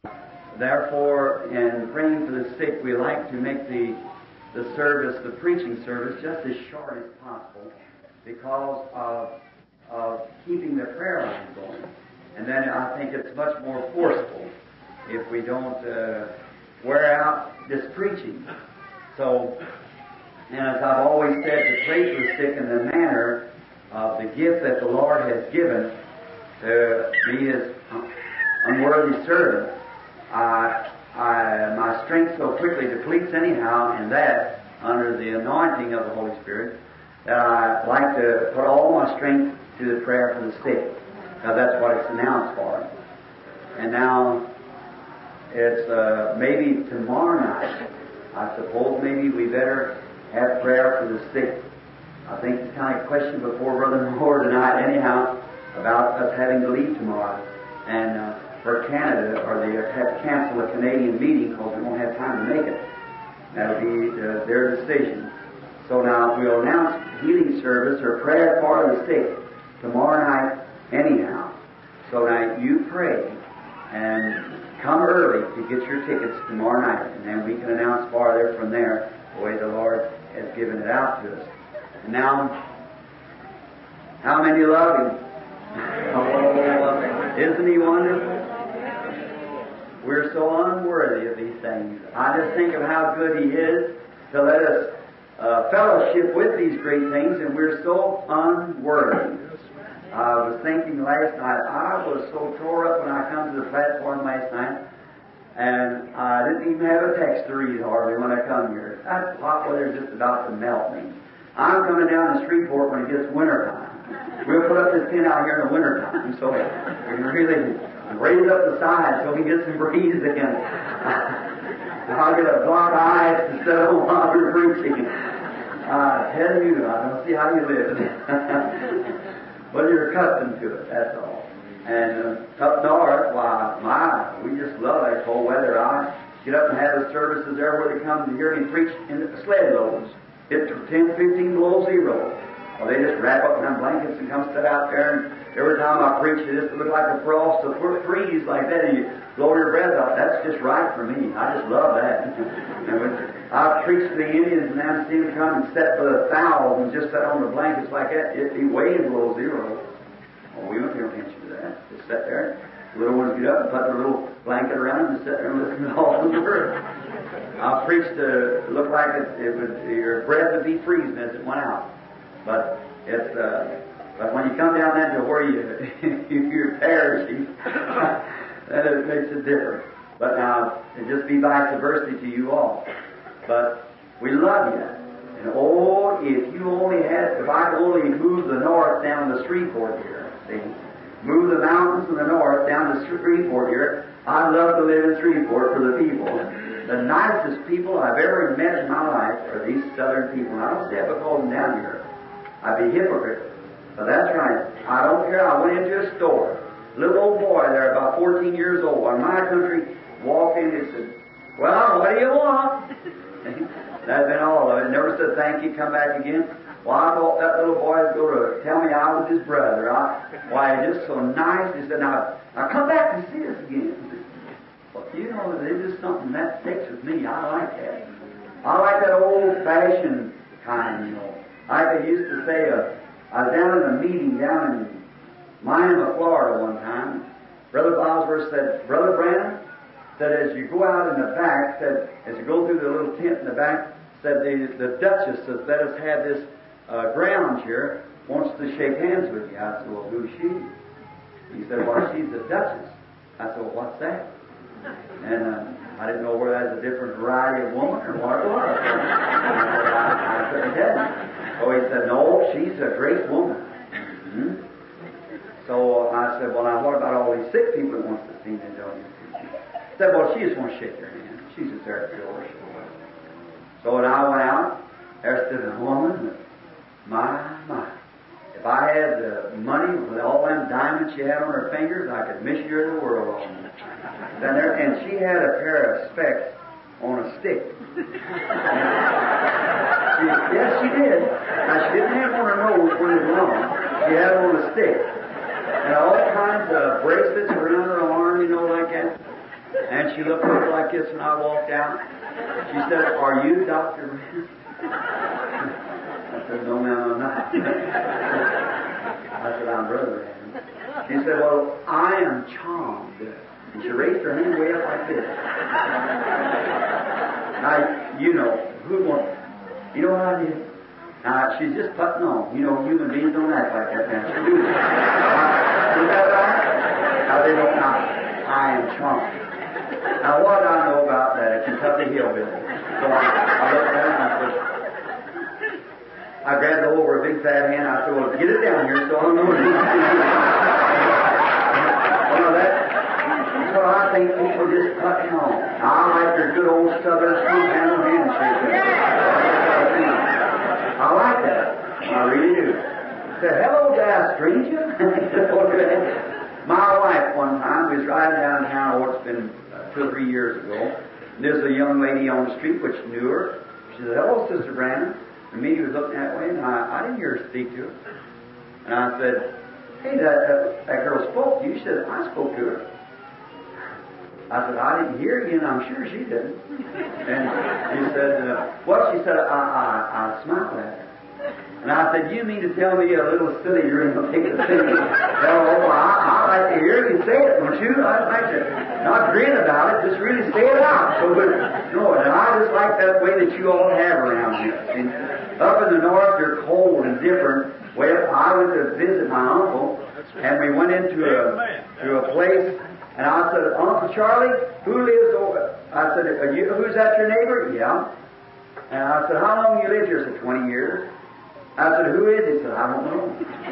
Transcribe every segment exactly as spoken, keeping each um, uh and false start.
Therefore, in praying for the sick, we like to make the, the service, the preaching service, just as short as possible because of, of keeping the prayer line going. And then I think it's much more forceful if we don't uh, wear out this preaching. So, and as I've always said, to pray for the sick in the manner of the gift that the Lord has given to me as unworthy servant, I, I, my strength so quickly depletes anyhow in that, under the anointing of the Holy Spirit, that I like to put all my strength to the prayer for the sick. Now that's what it's announced for. And now, it's uh, maybe tomorrow night, I suppose maybe we better have prayer for the sick. I think it's kind of a question before Brother Moore tonight anyhow about us having to leave tomorrow. And uh, for Canada, or they have to cancel a Canadian meeting because we won't have time to make it. That'll be uh, their decision. So now we'll announce healing service or prayer for the sick tomorrow night anyhow. So now you pray and come early to get your tickets tomorrow night, and then we can announce farther from there the way the Lord has given it out to us. And now, how many love Him? Oh, isn't He wonderful? We're so unworthy of these things. I just think of how good He is to let us uh, fellowship with these great things, and we're so unworthy. I was thinking last night, I was so tore up when I come to the platform last night, and I didn't even have a text to read hardly when I come here. That hot weather's just about to melt me. I'm coming down to Shreveport when it gets winter time. We'll put up this tent out here in the winter time, so we can really raise up the sides so we can get some breeze again. I'll get a block of ice instead of while we're preaching. I tell you, I don't see how you live. But you're accustomed to it, that's all. And uh, up north, why, my, we just love that cold weather. I get up and have the services there where they come to hear me preach in the sled loads. It's ten, fifteen below zero. Well, they just wrap up in them blankets and come sit out there, and every time I preach, it just looks like a frost to freeze like that, and you blow your breath out. That's just right for me. I just love that. And when I preach to the Indians, and them see them come and sit for the fowls and just sit on the blankets like that, it'd be way below zero. Well, we don't pay no attention to that. Just sit there. The little ones get up and put their little blanket around and sit there and listen to all the word. I preached to look like it, it would, your breath would be freezing as it went out. But it's uh, but when you come down then to where you you're perishing, then it makes it different. But now it just be vice versa to you all. But we love you. And oh, if you only had, if I could only move the north down to Shreveport here, see, move the mountains in the north down to Shreveport here, I'd love to live in Shreveport for the people. The nicest people I've ever met in my life are these southern people. And I don't say that because I'm down here. I'd be a hypocrite. But that's right. I don't care. I went into a store. A little old boy there, about fourteen years old, in my country, walked in and said, "Well, what do you want?" That's been all of it. Never said thank you, come back again. Well, I thought that little boy was going to tell me I was his brother. I, why, he's just so nice. He said, now, now come back and see us again. Well, you know, it's just something that sticks with me. I like that. I like that old-fashioned kind, you know. Like they used to say, uh, I was down in a meeting down in Miami, Florida one time. Brother Bosworth said, Brother Branham, said as you go out in the back, said as you go through the little tent in the back, said the, the Duchess says, let us have this uh, ground here, wants to shake hands with you. I said, well, who's she? He said, well, she's the Duchess. I said, well, what's that? And uh, I didn't know whether that was a different variety of woman or what it was. I said, I, I couldn't tell you. So he said, no, she's a great woman. Mm-hmm. So I said, well, now what about all these sick people that wants to see me doing this? He said, well, she just wants to shake your hand. She's just there to feel her. So when I went out, there stood a woman, my, my. If I had the money with all them diamonds she had on her fingers, I could missionary the world on them. Then there, and she had a pair of specs on a stick. She, yes, she did. Now, she didn't have on her nose when it was long. She had it on a stick. And all kinds of bracelets around her arm, you know, like that. And she looked over like this when I walked out. She said, "Are you Doctor Rand?" I said, "No, ma'am, I'm not." I said, "I'm Brother Rand." She said, "Well, I am charmed." And she raised her hand way up like this. Now, you know, who wants, you know what I did? Now, she's just putting on. You know, human beings don't act like that now. She do. Uh, is that right? Now, they don't know. I am charmed. Now, what do I know about that? A Kentucky hillbilly. So I, I looked down and I said, I grabbed hold over a big fat hand. I said, "Well, get it down here so I know it." Well, that, so I think people just putting on. I like their good old southern sweet handle handshake. I like that. I really do. Say, "Hello there, stranger." My wife, one time, was riding downtown, oh, it's been uh, two or three years ago. There's a young lady on the street which knew her. She said, "Hello, Sister Brandon." And me was looking that way, and I, I didn't hear her speak to her. And I said, "Hey, that, that, that girl spoke to you." She said, "I spoke to her." I said, "I didn't hear you, and I'm sure she didn't." And she said, uh, well, she said, I, I, I smiled at her. And I said, "You mean to tell me a little silly dream will take the thing?" Well, I, I like to hear you say it, don't you? I like to not grin about it, just really say it out. So, but, no, and I just like that way that you all have around here. And up in the north, they're cold and different. Well, I went to visit my uncle, and we went into a, to a place, and I said, "Uncle Charlie, who lives over?" I said, Are you, "Who's that, your neighbor?" "Yeah." And I said, "How long you lived here?" He said, twenty years. I said, "Who is he?" He said, "I don't know."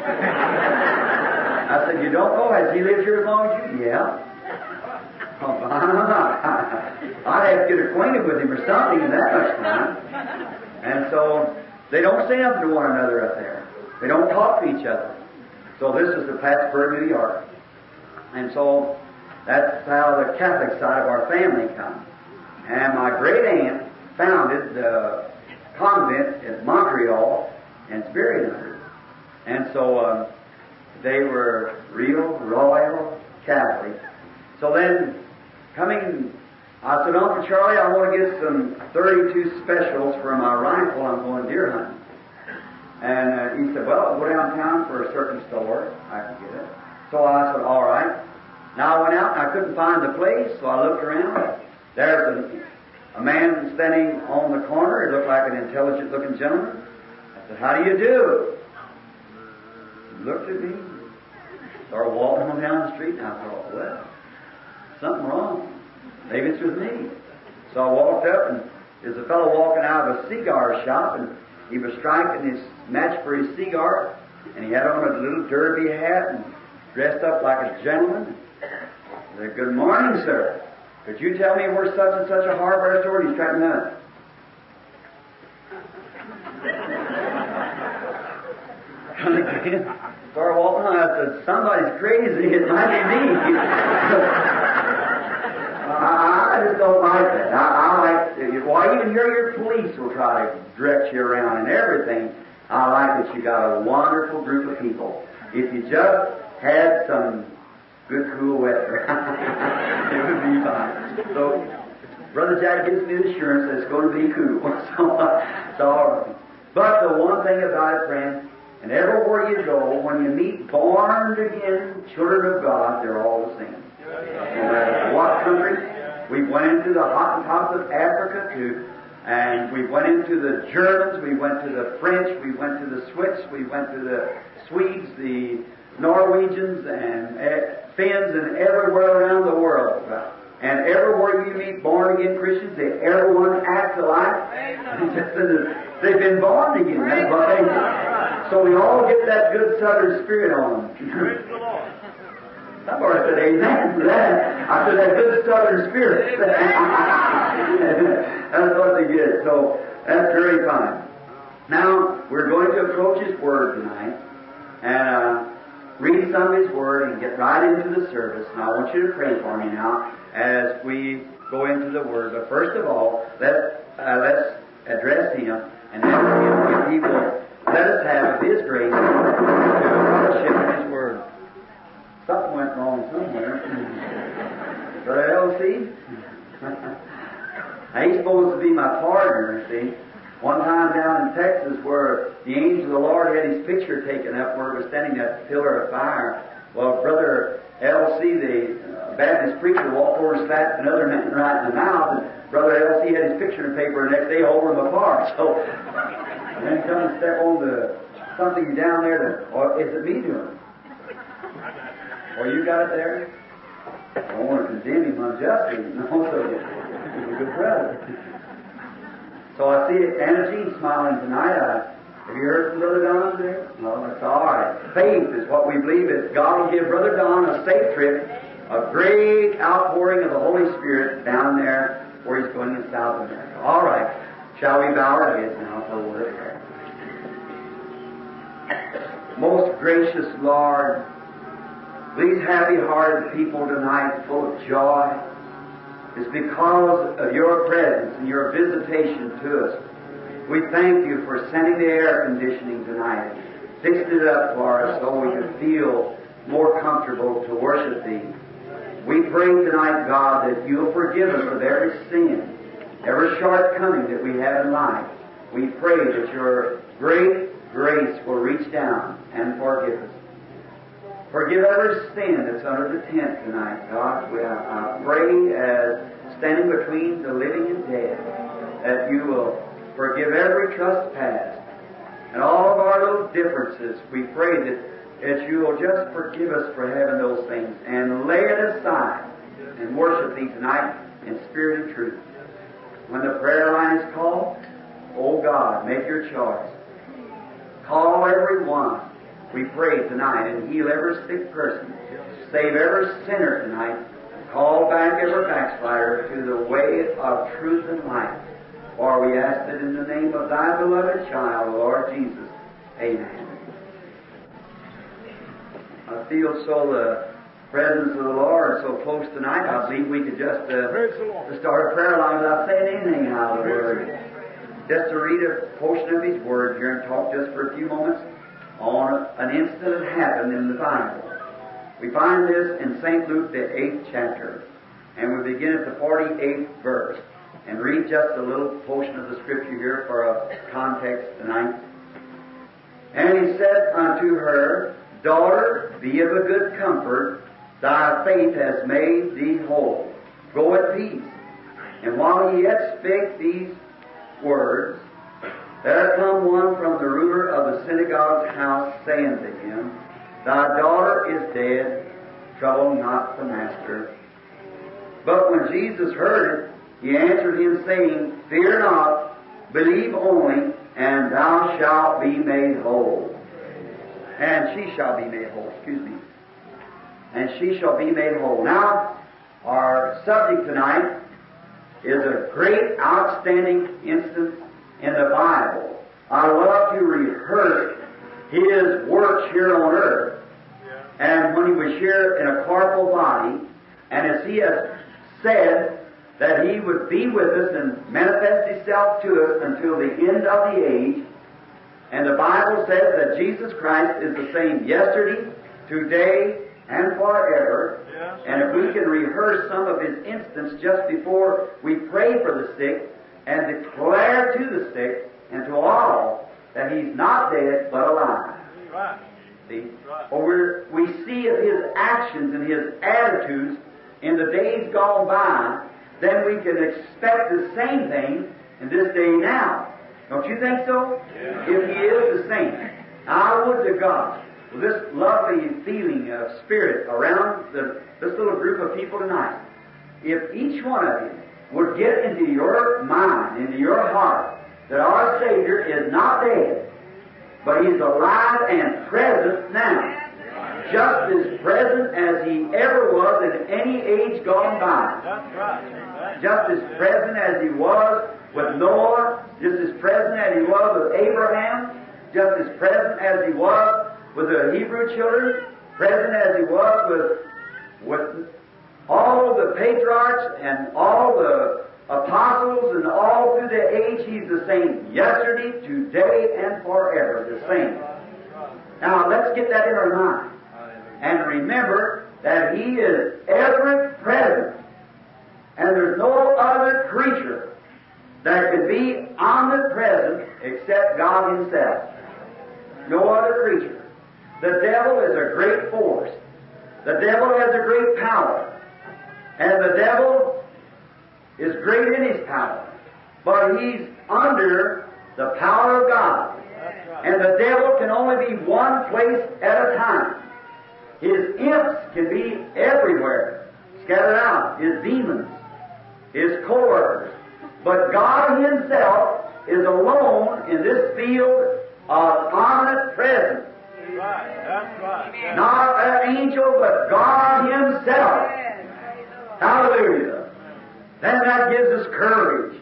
I said, "You don't know? Has he lived here as long as you?" "Yeah." Oh, I'd have to get acquainted with him or something in that much time. And so they don't say nothing to one another up there. They don't talk to each other. So this is the Plattsburgh, New York. And so that's how the Catholic side of our family comes. And my great aunt founded the convent at Montreal, and it's buried under it. And so um, they were real, royal Catholic. So then, coming, I said, "Uncle Charlie, I want to get some thirty-two specials for my rifle. I'm going deer hunting." And uh, he said, "Well, I'll go downtown for a certain store. I can get it." So I said, "All right." Now I went out and I couldn't find the place, so I looked around. There's a, a man standing on the corner. He looked like an intelligent-looking gentleman. I said, "How do you do?" He looked at me, started walking on down the street, and I thought, well, something wrong. Maybe it's with me. So I walked up, and there's a fellow walking out of a cigar shop, and he was striking his match for his cigar, and he had on a little derby hat and dressed up like a gentleman. I said, "Good morning, sir. Could you tell me where such and such a hardware store?" And he's striking nuts. Started walking on. I said, "Somebody's crazy. It might be me." I, I just don't like that. I, I like, well, even here your police will try to direct you around and everything. I like that you got a wonderful group of people. If you just had some good cool weather, it would be fine. So, Brother Jack gives me the assurance that it's going to be cool. So, it's all right. But the one thing about it, friend, and everywhere you go, when you meet born again children of God, they're all the same. No matter what country, we went into the Hottentots of Africa too, and we went into the Germans, we went to the French, we went to the Swiss, we went to the Swedes, the Norwegians, and Finns, and everywhere around the world. And everywhere you meet born-again Christians, they, everyone acts alike. They've been born again. That's what they do. So we all get that good Southern spirit on them. Praise the Lord. Somebody said amen to that. I said that good Southern spirit. That's what they get. So that's very fine. Now, we're going to approach His Word tonight and uh, read some of His Word and get right into the service. And I want you to pray for me now as we go into the Word. But first of all, let, uh, let's address Him and ask Him if He will let us have His grace to fellowship in His Word. Something went wrong somewhere. Brother L C? He's supposed to be my partner, see. One time down in Texas where the angel of the Lord had his picture taken up where it was standing that pillar of fire. Well, Brother L C, the uh, Baptist preacher, walked over and slapped another man right in the mouth, and Brother L C had his picture in paper, and the next day holding them apart. So, and then come and step on the something down there, to, or is it me doing it? Or you got it there? I don't want to condemn him unjustly, no, so he's a good brother. So I see Anna Jean smiling tonight. I, have you heard from Brother Don today? No, that's all right. Faith is what we believe is. God will give Brother Don a safe trip, a great outpouring of the Holy Spirit down there where he's going in South America. All right. Shall we bow our heads now for a word of prayer? Most gracious Lord, these happy-hearted people tonight full of joy is because of your presence and your visitation to us. We thank you for sending the air conditioning tonight, fixed it up for us so we can feel more comfortable to worship Thee. We pray tonight, God, that You'll forgive us of every sin, every shortcoming that we have in life. We pray that Your great grace will reach down and forgive us. Forgive every sin that's under the tent tonight, God. We, I, I pray as standing between the living and dead that You will forgive every trespass and all of our little differences. We pray that, that You will just forgive us for having those things and lay it aside and worship Thee tonight in spirit and truth. When the prayer line is called, oh God, make Your choice. Call every one. We pray tonight and heal every sick person. Save every sinner tonight. Call back every backslider to the way of truth and life. For we ask it in the name of Thy beloved child, Lord Jesus. Amen. I feel so the presence of the Lord so close tonight. I believe we could just uh, start a prayer line without saying anything out of the Word. Just to read a portion of His Word here and talk just for a few moments on an incident that happened in the Bible. We find this in Saint Luke, the eighth chapter, and we begin at the forty-eighth verse and read just a little portion of the Scripture here for a context tonight. And He said unto her, Daughter, be of a good comfort, thy faith has made thee whole. Go in peace. And while he yet spake these words, there come one from the ruler of the synagogue's house, saying to him, Thy daughter is dead, trouble not the master. But when Jesus heard it, He answered him, saying, Fear not, believe only, and thou shalt be made whole. And she shall be made whole, excuse me. And she shall be made whole. Now, our subject tonight is a great, outstanding instance in the Bible. I love to rehearse His works here on earth. And when He was here in a corporal body, and as He has said that He would be with us and manifest Himself to us until the end of the age, and the Bible says that Jesus Christ is the same yesterday, today, and forever. Yes. And if we can rehearse some of His instance just before we pray for the sick and declare to the sick and to all that He's not dead but alive. Right. See? Right. Or we're, we see of His actions and His attitudes in the days gone by, then we can expect the same thing in this day now. Don't you think so? Yeah. If He is the same. I would to God, with this lovely feeling of spirit around the, this little group of people tonight, if each one of you would get into your mind, into your heart, that our Savior is not dead, but He's alive and present now. Just as present as He ever was in any age gone by. Just as present as He was with Noah, just as present as He was with Abraham, just as present as He was with the Hebrew children, present as He was with, with all the patriarchs and all the apostles and all through the age. He's the same yesterday, today, and forever. The same. Now, let's get that in our mind. and remember that He is ever present, and there's no other creature that can be omnipresent except God Himself. No other creature. The devil is a great force. The devil has a great power. And the devil is great in his power. But he's under the power of God. And the devil can only be one place at a time. His imps can be everywhere, scattered out. His demons, His co-workers. But God Himself is alone in this field of omnipresence. That's right. That's right. Yes. Not an angel, but God Himself. Hallelujah. Then that gives us courage.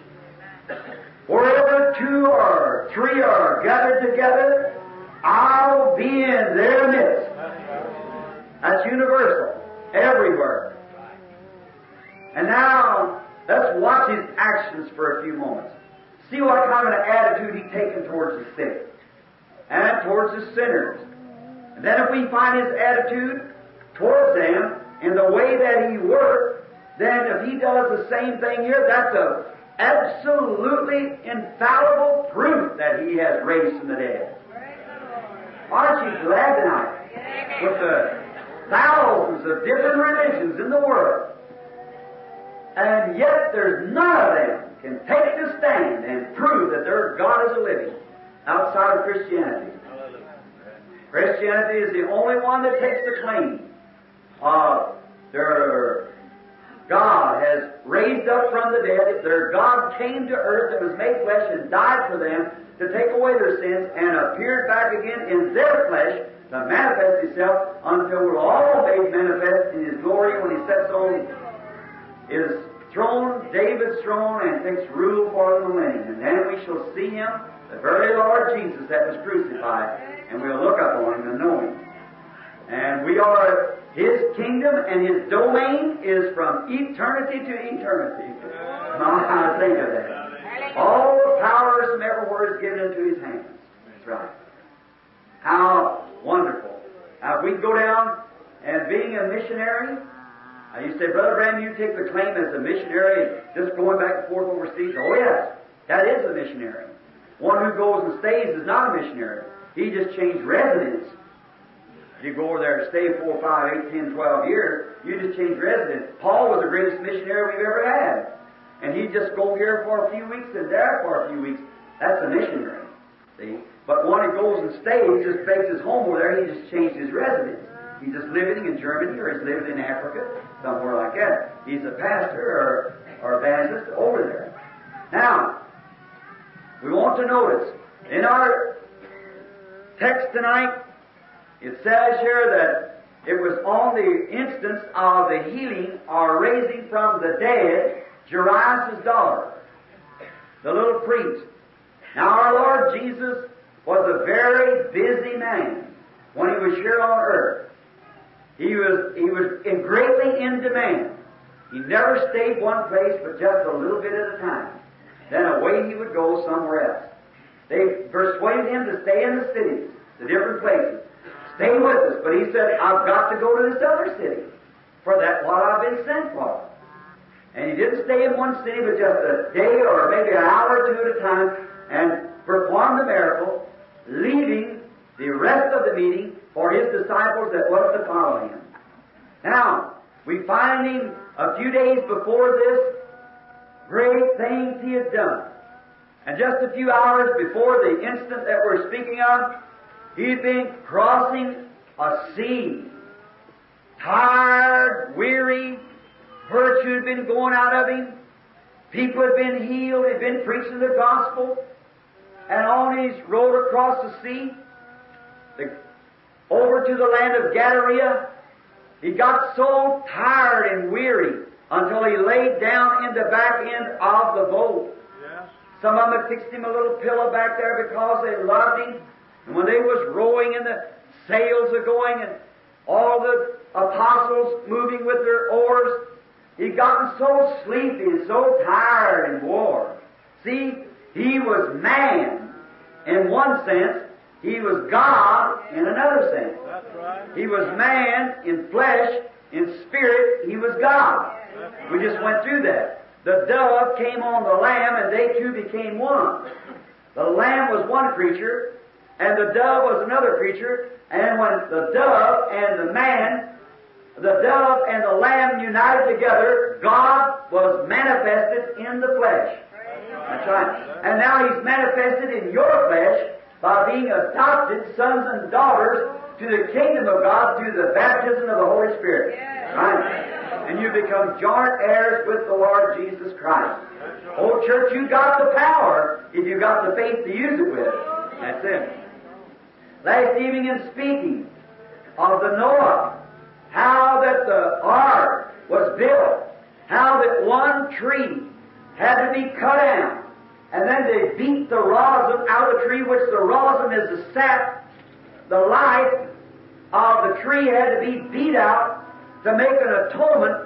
Wherever two or three are gathered together, I'll be in their midst. That's universal, everywhere. And now, let's watch His actions for a few moments. See what kind of an attitude He's taken towards the sick and towards the sinners. And then if we find His attitude towards them in the way that He worked, then if He does the same thing here, that's a absolutely infallible proof that He has raised from the dead. Aren't you glad tonight? With the thousands of different religions in the world, and yet there's none of them can take the stand and prove that their God is a living outside of Christianity. Christianity is the only one that takes the claim of their God has raised up from the dead. Their God came to earth and was made flesh and died for them to take away their sins and appeared back again in their flesh to manifest Himself until we're all made manifest in His glory when He sets on His throne, David's throne, and takes rule for the millennium. And then we shall see Him, the very Lord Jesus that was crucified, and we'll look upon Him and know Him. And we are His kingdom, and His domain is from eternity to eternity. Now, I think of that. All the powers from everywhere is given into His hands. That's right. How wonderful. Now, if we go down and being a missionary, now you say, Brother Branham, you take the claim as a missionary, just going back and forth overseas. Oh, yes, that is a missionary. One who goes and stays is not a missionary. He just changed residence. You go over there and stay four, five, eight, ten, twelve years, you just change residence. Paul was the greatest missionary we've ever had. And he'd just go here for a few weeks and there for a few weeks. That's a missionary. See? But when he goes and stays, just makes his home over there, he just changed his residence. He's just living in Germany or he's living in Africa, somewhere like that. He's a pastor or, or evangelist over there. Now, we want to notice, in our text tonight, it says here that it was on the instance of the healing or raising from the dead Jairus' daughter, the little priest. Now, our Lord Jesus was a very busy man when He was here on earth. He was, he was in greatly in demand. He never stayed one place but just a little bit at a time. Then away he would go somewhere else. They persuaded him to stay in the cities, the different places. Stay with us. But he said, I've got to go to this other city, for that's what I've been sent for. And he didn't stay in one city but just a day or maybe an hour or two at a time and perform the miracle, leaving the rest of the meeting for His disciples that was to follow Him. Now, we find Him a few days before this, great things He had done. And just a few hours before the instant that we're speaking of, He'd been crossing a sea. Tired, weary, virtue had been going out of Him. People had been healed, had been preaching the gospel. And on his road across the sea, the, over to the land of Gadara, he got so tired and weary until he laid down in the back end of the boat. Yes. Some of them had fixed him a little pillow back there because they loved him. And when they was rowing and the sails are going and all the apostles moving with their oars, he'd gotten so sleepy and so tired and worn. See, he was man in one sense, He was God in another sense. That's right. He was man in flesh, in spirit, He was God. We just went through that. The dove came on the lamb, and they two became one. The lamb was one creature, and the dove was another creature, and when the dove and the man, the dove and the lamb united together, God was manifested in the flesh. That's right. And now He's manifested in your flesh by being adopted sons and daughters to the kingdom of God through the baptism of the Holy Spirit. Right? And you become joint heirs with the Lord Jesus Christ. Oh, church, you got the power if you got the faith to use it with. That's it. Last evening in speaking of the Noah, how that the ark was built, how that one tree had to be cut down, and then they beat the rosin out of the tree, which the rosin is the sap, the life of the tree had to be beat out to make an atonement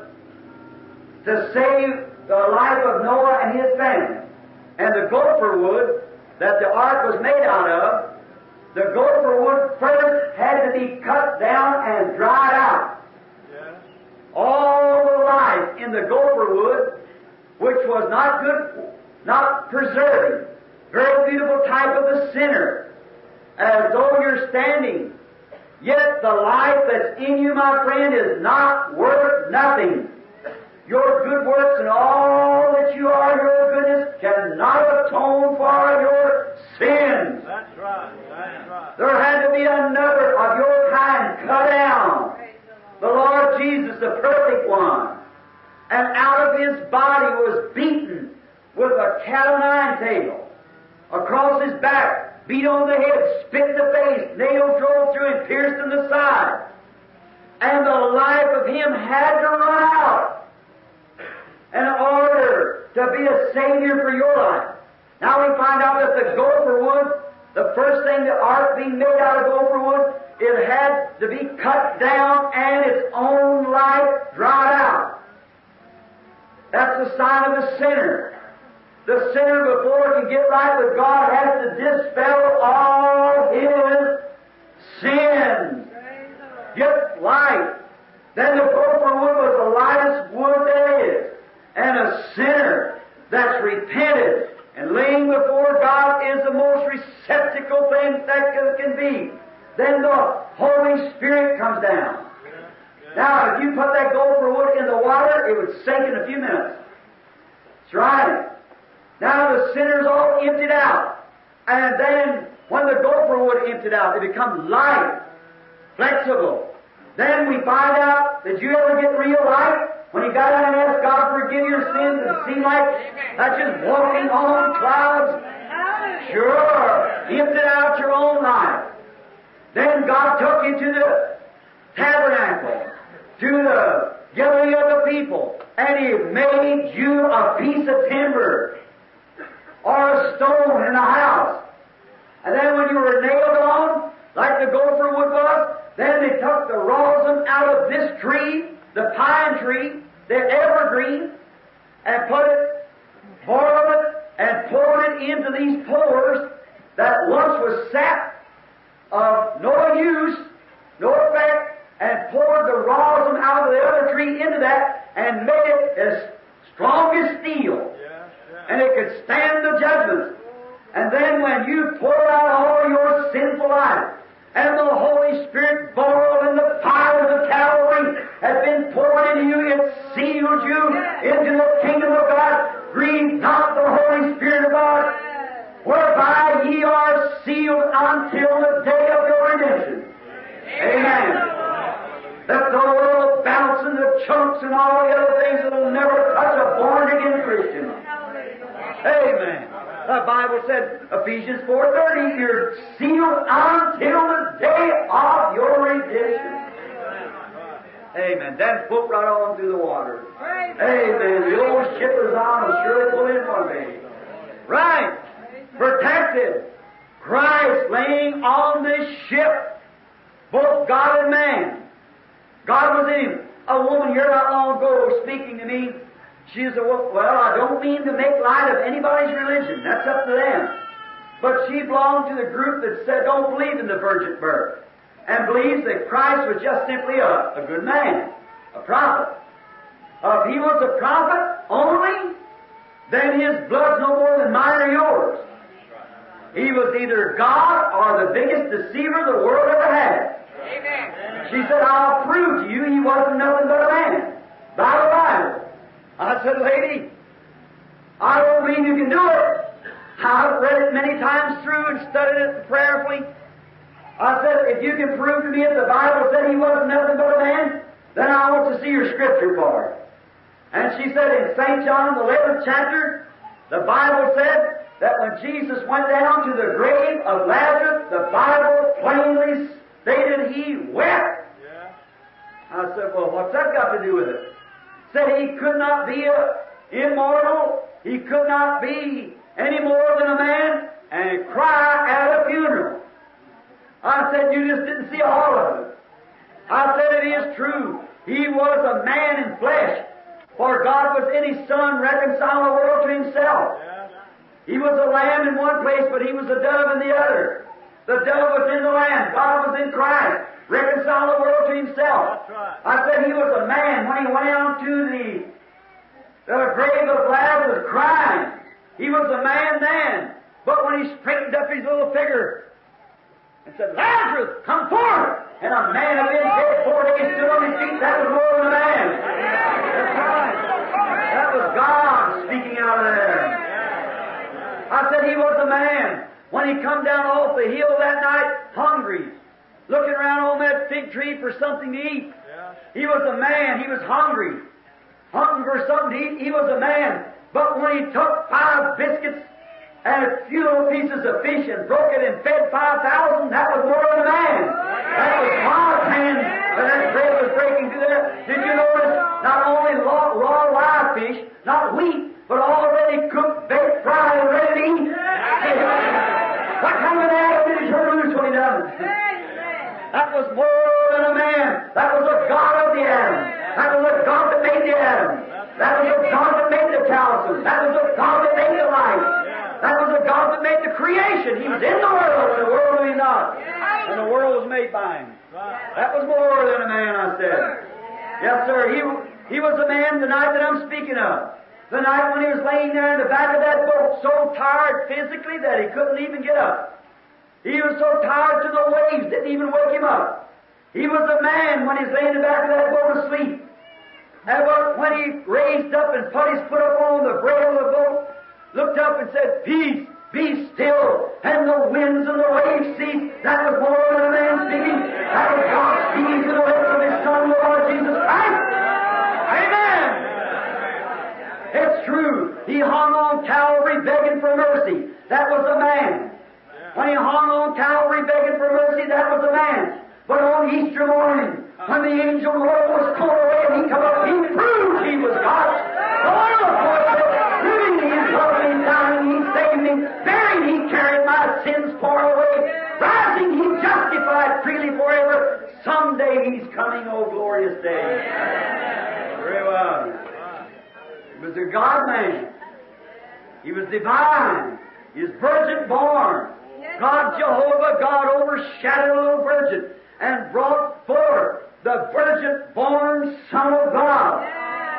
to save the life of Noah and his family. And the gopher wood that the ark was made out of, the gopher wood first had to be cut down and dried out. Yeah. All the life in the gopher wood, which was not good, not preserving, very beautiful type of the sinner, as though you're standing. Yet the life that's in you, my friend, is not worth nothing. Your good works and all that you are, your goodness, cannot atone for your sins. That's right. That's right. There had to be another of your kind cut down. The Lord Jesus, the perfect one. And out of His body was beaten with a cat o' nine tail. Across His back, beat on the head, spit in the face, nails drove through Him, pierced in the side. And the life of Him had to run out in order to be a Savior for your life. Now we find out that the gopher wood, the first thing the ark being made out of gopher wood, it had to be cut down and its own life dried out. That's the sign of the sinner. The sinner, before he can get right with God, has to dispel all his sins. Get light. Then the gopher wood was the lightest wood there is. And a sinner that's repented and laying before God is the most receptacle thing that can be. Then the Holy Spirit comes down. Now, if you put that gopher wood in the water, it would sink in a few minutes. That's right. Now the sinner's all emptied out. And then when the gopher wood emptied out, it becomes light, flexible. Then we find out, did you ever get real light? When you got out and asked God to forgive your sins and seem like that's just walking on clouds? Sure. Emptied out your own life. Then God took you to the tabernacle, to the gathering of the people, and He made you a piece of timber or a stone in a house. And then when you were nailed on, like the gopher wood was, then they took the rosin out of this tree, the pine tree, the evergreen, and put it, boiled it, and poured it into these pores that once was sap of no use, no effect, and poured the rosin out of the other tree into that and made it as strong as steel. Yeah, yeah. And it could stand the judgments. And then when you pour out all your sinful life, and the Holy Spirit boiled in the fires of Calvary has been poured into you, it sealed you into the kingdom of God. Grieve not the Holy Spirit of God, whereby ye are sealed until the day of your redemption. Amen. Let the world bounce and the chunks and all the other things that will never touch a born-again Christian. Amen. The Bible said, Ephesians four thirty, you're sealed until the day of your redemption. Amen. Then float right on through the water. Amen. The old shipper's on will surely pull in one day. Right. Protected. Christ laying on this ship, both God and man. God was in him. A woman here not long ago was speaking to me. She said, well, I don't mean to make light of anybody's religion. That's up to them. But she belonged to the group that said, don't believe in the virgin birth, and believes that Christ was just simply a, a good man, a prophet. Uh, if he was a prophet only, then his blood's no more than mine or yours. He was either God or the biggest deceiver the world ever had. Amen. She said, I'll prove to you he wasn't nothing but a man. By the Bible. I said, lady, I don't believe you can do it. I've read it many times through and studied it prayerfully. I said, if you can prove to me that the Bible said he wasn't nothing but a man, then I want to see your scripture for it. And she said in Saint John, the eleventh chapter, the Bible said that when Jesus went down to the grave of Lazarus, the Bible plainly stated he wept. Yeah. I said, well, what's that got to do with it? Said he could not be a immortal, he could not be any more than a man, and cry at a funeral. I said, you just didn't see all of it. I said, it is true. He was a man in flesh, for God was in His Son reconciling the world to Himself. Yeah. He was a lamb in one place, but He was a dove in the other. The dove was in the lamb. God was in Christ, reconciling the world to Himself. That's right. I said He was a man when He went out to the, the grave of Lazarus crying. He was a man then. But when He straightened up His little figure and said, Lazarus, come forth! And a man had been dead four days stood on his feet. That was more than a man. That's right. That was God speaking out of there. I said He was a man. When He come down off the hill that night, hungry, looking around on that fig tree for something to eat. Yeah. He was a man. He was hungry. Hungry for something to eat. He was a man. But when He took five biscuits and a few little pieces of fish and broke it and fed five thousand, that was more than a man. That was God's hand when that bread was breaking through there. Did you notice not only raw, raw live fish, not wheat, but already cooked, baked, fried, and ready to eat? What kind of an attitude did you lose when He done it? That was more than a man. That was a God of the atom. That was a God that made the atom. That was a God that made the calcium. That was a God that made the light. That was a God that made the creation. He was in the world, and the world knew Him not. And the world was made by Him. That was more than a man, I said. Yes, sir. He, he was a man the night that I'm speaking of. The night when he was laying there in the back of that boat, so tired physically that he couldn't even get up. He was so tired to the waves, didn't even wake him up. He was a man when he's laying in the back of that boat asleep. And when he raised up and put his foot up on the brail of the boat, looked up and said, Peace, be still, and the winds and the waves cease. That was more than a man speaking. That was God speaking to the lips of His Son, the Lord Jesus Christ. Amen. It's true. He hung on Calvary begging for mercy. That was a man. When He hung on Calvary begging for mercy, that was a man. But on Easter morning, when the angel Lord was pulled away and He come up, He proved He was God. The Lord of course, living He loved me, dying He saved me, buried He carried my sins far away, rising He justified freely forever. Someday He's coming, oh glorious day. Very well. He was a God-man. He was divine. He was virgin born. God Jehovah, God overshadowed a little virgin and brought forth the virgin-born Son of God.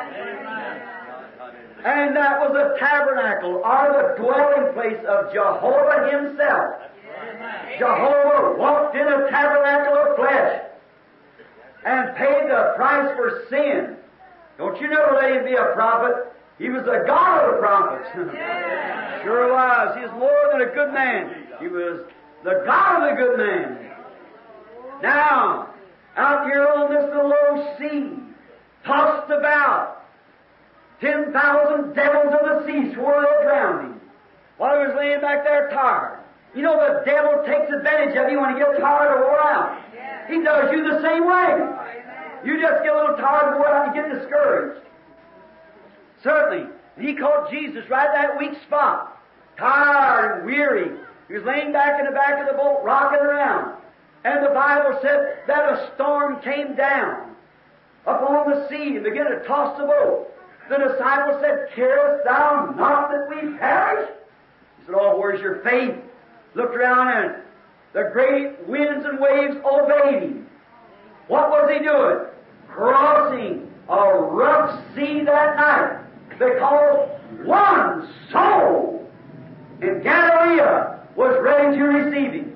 And that was a tabernacle, or the dwelling place of Jehovah Himself. Jehovah walked in a tabernacle of flesh and paid the price for sin. Don't you never let Him be a prophet. He was the God of the prophets. Sure was. He was more than a good man. He was the God of the good man. Now, out here on this little old sea, tossed about, ten thousand devils of the sea swore they'd drown Him while He was laying back there tired. You know, the devil takes advantage of you when you get tired or wore out. He does you the same way. You just get a little tired and wore out and get discouraged. Certainly. He caught Jesus right at that weak spot, tired and weary. He was laying back in the back of the boat, rocking around. And the Bible said that a storm came down upon the sea and began to toss the boat. The disciples said, Carest thou not that we perish? He said, Oh, where's your faith? looked around and the great winds and waves obeyed him. What was he doing? Crossing a rough sea that night, because one soul in Galilee was ready to receive him.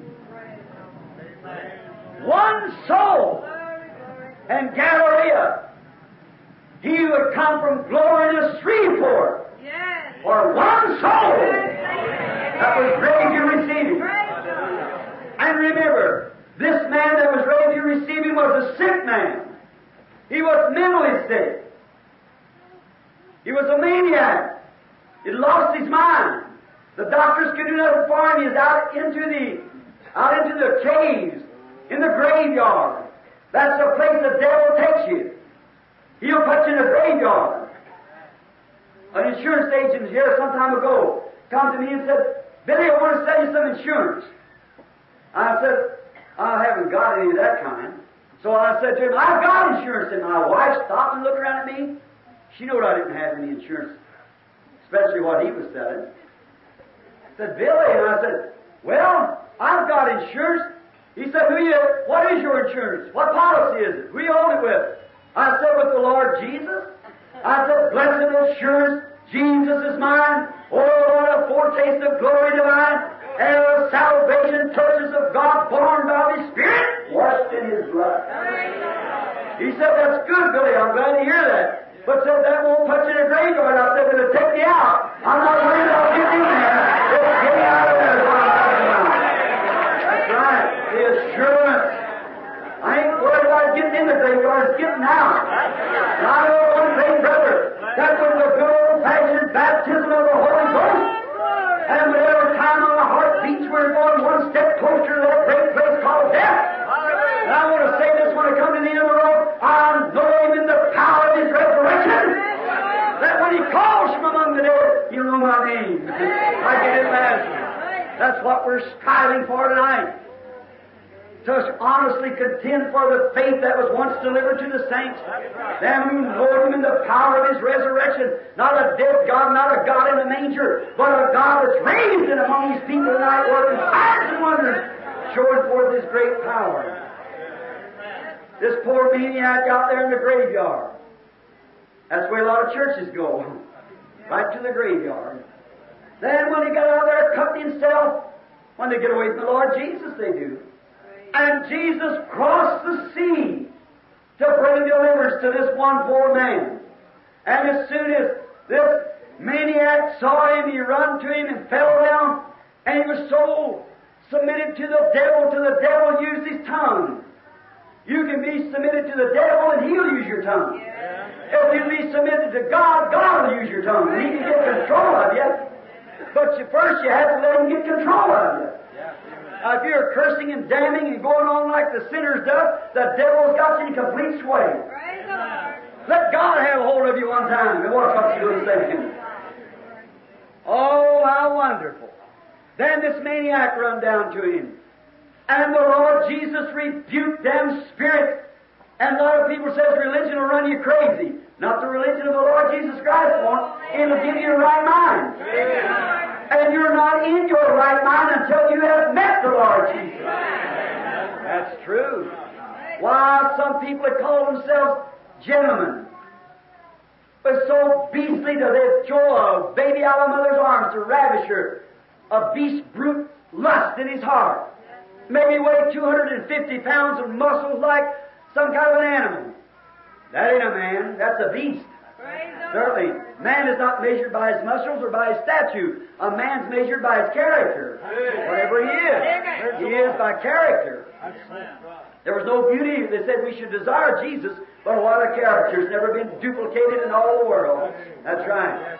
One soul in Galilee. He would come from glory to Shreveport for one soul that was ready to receive him. And remember, this man that was ready to receive him was a sick man. He was mentally sick. He was a maniac. He'd lost his mind. The doctors could do nothing for him. He was out into the out into the caves, in the graveyard. That's the place the devil takes you. He'll put you in a graveyard. An insurance agent here some time ago come to me and said, "Billy, I want to sell you some insurance." I said, "I haven't got any of that kind." So I said to him, "I've got insurance." And my wife stopped and looked around at me. She knew I didn't have any insurance, especially what he was selling. I said, "Billy," and I said, "Well, I've got insurance." He said, "Who you? What is your insurance? What policy is it? Who you own it with?" I said, "With the Lord Jesus." I said, "Blessed assurance, Jesus is mine. Oh, what a foretaste of glory divine, and of salvation, churches of God, born by His Spirit, washed in His blood." He said, "That's good, Billy. I'm glad to hear that. But said that won't put you in a graveyard." I said, "It'll take me out. I'm not worried about getting in there. Just get me out of there." That's right. The assurance. I ain't worried about getting in the graveyard. It's getting out. And I know one thing, brother. That was the good old-fashioned baptism of the Holy Ghost. And whenever time our heart beats, we're going one step closer to that great place called death. And I want to say this when I come to the end of the road. I know Him in the power of His resurrection. That when He calls from among the dead, He'll know my name. Like He did Lazarus. That's what we're striving for tonight. To honestly contend for the faith that was once delivered to the saints. Them who know Him in the power of His resurrection. Not a dead God, not a God in a manger, but a God that's raised in among His people tonight, working signs and wonders, showing forth His great power. This poor maniac out there in the graveyard. That's where a lot of churches go. Right to the graveyard. Then when he got out there cutting himself, when they get away from the Lord Jesus, they do. And Jesus crossed the sea to bring deliverance to this one poor man. And as soon as this maniac saw him, he ran to him and fell down, and he was so submitted to the devil, till the devil used his tongue. You can be submitted to the devil, and he'll use your tongue. Yeah. If you be submitted to God, God will use your tongue, and He can get control of you. But you, first you have to let Him get control of you. Uh, if you're cursing and damning and going on like the sinners do, the devil's got you in complete sway. Let God have hold of you one time and watch what you're going to say. Oh, how wonderful. Then this maniac run down to him. And the Lord Jesus rebuked them spirits. And a lot of people says religion will run you crazy. Not the religion of the Lord Jesus Christ won't. It'll give you a right mind. And you're not in your right mind until you have met the Lord Jesus. That's true. Why, some people that call themselves gentlemen, but so beastly that they throw a baby out of a mother's arms to ravish her. A beast brute lust in his heart. Maybe weigh two hundred fifty pounds of muscles like some kind of an animal. That ain't a man, that's a beast. Certainly, man is not measured by his muscles or by his stature. A man's measured by his character. Whatever he is, he is by character. There was no beauty. They said we should desire Jesus, but what a character. It's never been duplicated in all the world. That's right.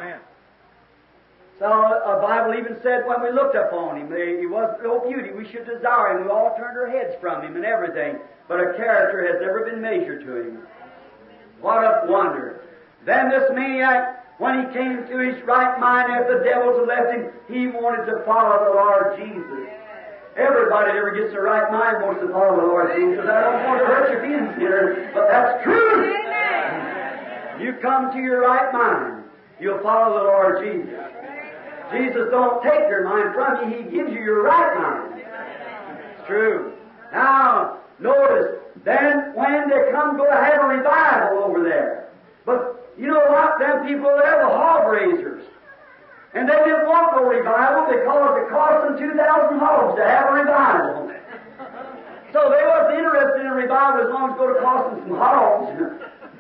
So a Bible even said when we looked upon Him, he was no beauty. We should desire Him. We all turned our heads from Him and everything. But a character has never been measured to Him. What a wonder. Then this maniac, when he came to his right mind after the devils had left him, he wanted to follow the Lord Jesus. Everybody that ever gets the right mind wants to follow the Lord Jesus. I don't want to hurt your feelings here, but that's true. You come to your right mind, you'll follow the Lord Jesus. Jesus don't take your mind from you. He gives you your right mind. It's true. Now, notice, then when they come go to have a revival over there. But you know what? Them people there were hog raisers. And they didn't want no revival because it cost them two thousand hogs to have a revival. So they wasn't interested in a revival as long as it's going to cost them some hogs.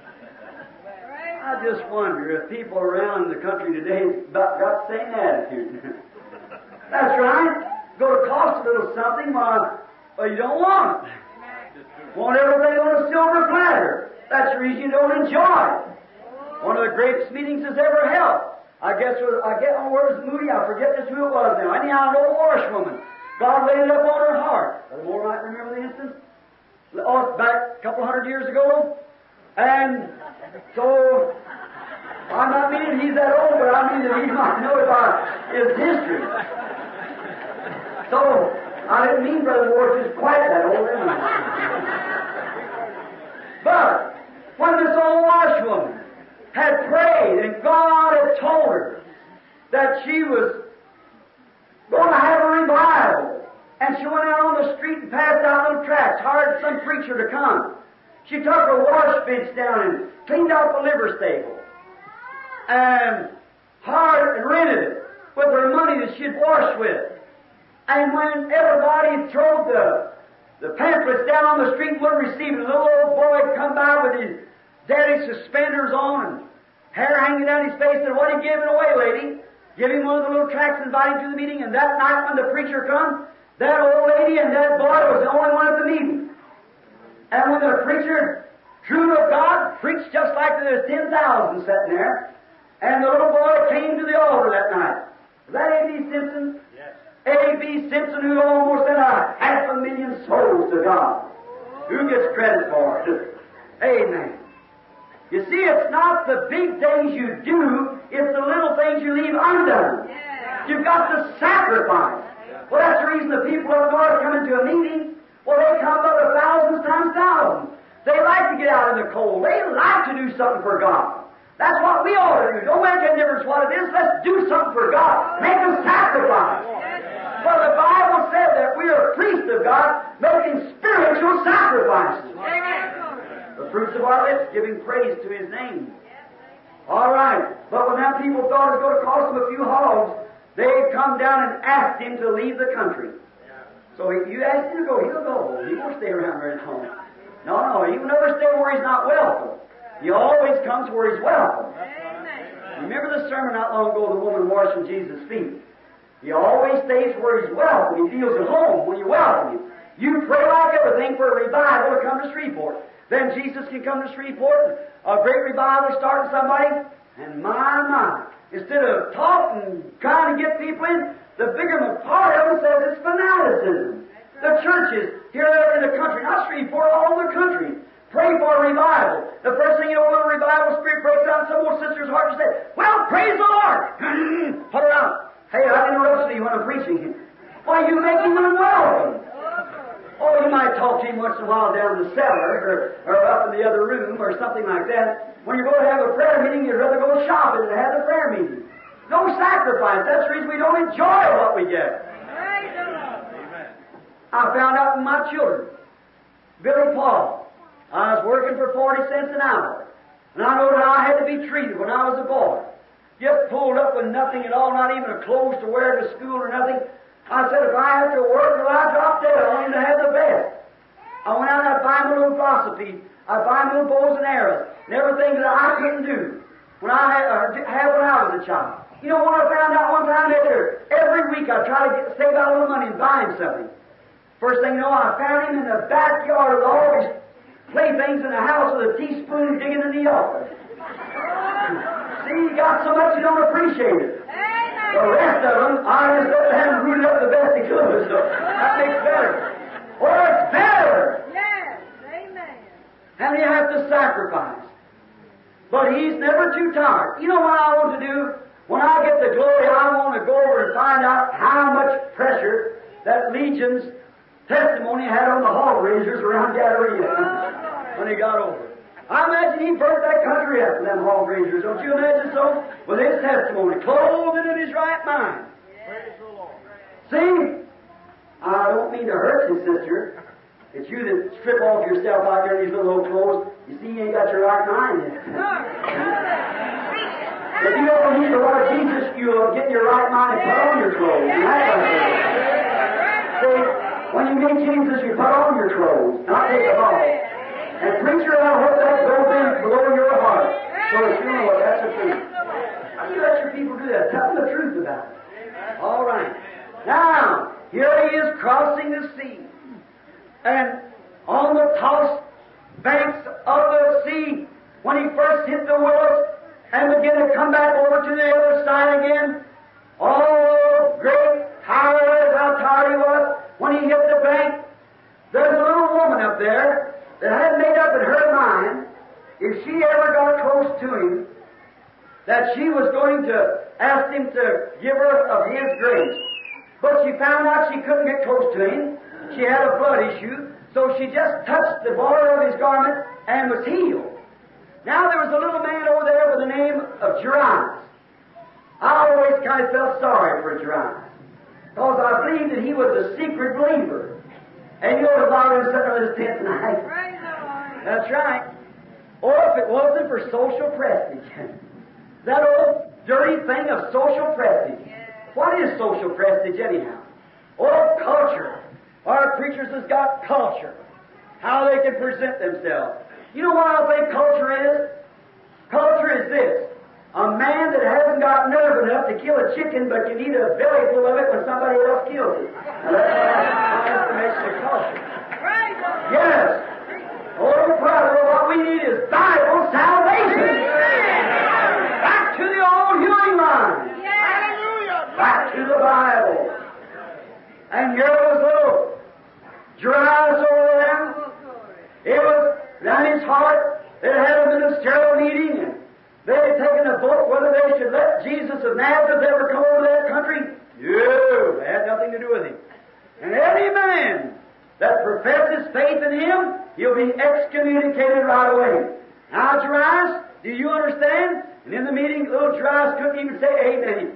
I just wonder if people around the country today got the same attitude. That's right. Going to cost a little something, well, well, you don't want it. Want everything on a silver platter. That's the reason you don't enjoy it. One of the greatest meetings has ever held. I guess it was, I get on where it was Moody, I forget just who it was now. Anyhow, an old washwoman. God laid it up on her heart. Brother Moore might remember the instance. Oh, back a couple hundred years ago. And so, I'm not meaning he's that old, but I mean that he might know about his history. So, I didn't mean Brother Moore just quite that old, didn't I? But, when this old washwoman had prayed and God had told her that she was going to have a revival, and she went out on the street and passed out little tracts, hired some preacher to come. She took her wash bench down and cleaned out the liver stable and hired and rented it with her money that she'd washed with. And when everybody threw the, the pamphlets down on the street and wouldn't receive it, a little old boy would come by with his daddy's suspenders on and hair hanging down his face, and what are you giving away, lady? Give him one of the little tracts and invite him to the meeting. And that night when the preacher come, that old lady and that boy was the only one at the meeting. And when the preacher, true of God, preached just like there's ten thousand sitting there, and the little boy came to the altar that night. Was that A B Simpson? Yes. A B Simpson, who almost sent a half a million souls to God. Who gets credit for it? Amen. You see, it's not the big things you do, it's the little things you leave undone. Yeah. You've got to sacrifice. Well, that's the reason the people up north come into a meeting. Well, they come by the thousands times thousands. They like to get out in the cold. They like to do something for God. That's what we ought to do. Don't make any difference what it is. Let's do something for God. Make a sacrifice. Well, the Bible said that we are priests of God, making spiritual sacrifices. The fruits of our lips, giving praise to His name. All right. But when that people thought it was going to cost them a few hogs, they come down and asked Him to leave the country. So you ask Him to go, He'll go. He won't stay around very long. No, no, He will never stay where He's not welcome. He always comes where He's welcome. Amen. Remember the sermon not long ago, the woman washing Jesus' feet. He always stays where He's welcome. He feels at home when you welcome Him. You pray like everything for a revival to come to Shreveport. Then Jesus can come to Shreveport, a great revival starting somebody, and my, my, instead of talking, trying to get people in, the bigger part of it says it's fanaticism. The churches here in the country, not Shreveport, all over the country, pray for a revival. The first thing you know, when a revival spirit breaks out in some old sister's heart, you say, well, praise the Lord! Put her out. Hey, I interrupt you when I'm preaching. Why, you make him unwelcome. Oh, you might talk to him once in a while down in the cellar, or, or up in the other room, or something like that. When you're going to have a prayer meeting, you'd rather go shopping than have the prayer meeting. No sacrifice. That's the reason we don't enjoy what we get. I found out from my children, Billy Paul, I was working for forty cents an hour, and I know how I had to be treated when I was a boy. Just pulled up with nothing at all, not even a clothes to wear to school or nothing. I said, if I have to work till I drop dead, I want him to have the best. I went out and I'd buy him a little philosophy. I'd buy him little bows and arrows, and everything that I couldn't do when I had, uh, had when I was a child. You know what I found out one time later? Every week I'd try to get, save out a little money and buy him something. First thing you know, I found him in the backyard with all his playthings in the house with a teaspoon digging in the yard. See, he got so much you don't appreciate it. The rest of them, I just let them root it up the best they could, so that makes better. Well, it's better. Yes, amen. And you have to sacrifice. But He's never too tired. You know what I want to do? When I get the glory, I want to go over and find out how much pressure that Legion's testimony had on the hog raisers around Galleria when he got over. I imagine he burnt that country up for them hog raisers. Don't you imagine so? With his testimony, clothed and in his right mind. Praise the Lord. See? I don't mean to hurt you, sister. It's you that strip off yourself out there in these little old clothes. You see, you ain't got your right mind yet. If you ever need the Lord Jesus, you'll get your right mind and put on your clothes. You have to. See, when you meet Jesus, you put on your clothes, not take them off. And preacher, I hope that goes in below your heart. So that you know that's the truth. How do you let your people do that? Tell them the truth about it. All right. Now, here he is crossing the sea. And on the tossed banks of the sea, when he first hit the willows and began to come back over to the other side again, oh, great tired, how tired he was. When he hit the bank, there's a little woman up there that had made up in her mind, if she ever got close to him, that she was going to ask him to give her of his grace. But she found out she couldn't get close to him. She had a blood issue, so she just touched the border of his garment and was healed. Now there was a little man over there with the name of Jairus. I always kind of felt sorry for Jairus, because I believed that he was a secret believer. And you know about him sitting on his tent tonight. That's right. Or if it wasn't for social prestige. That old dirty thing of social prestige. What is social prestige anyhow? Oh, culture. Our preachers has got culture. How they can present themselves. You know what I think culture is? Culture is this. A man that hasn't got nerve enough to kill a chicken but can eat a belly full of it when somebody else kills it. Now that's my estimation of culture. Yes. Oh, brother, what we need is Bible salvation. Back to the old hewing line. Back to the Bible. And here was little Jairus over there. It was down his heart. It had a ministerial meeting, and they had taken a vote whether they should let Jesus of Nazareth ever come over that country. No, it had nothing to do with him. And any man that professes faith in him, he'll be excommunicated right away. Now, Jairus, do you understand? And in the meeting, little Jairus couldn't even say amen.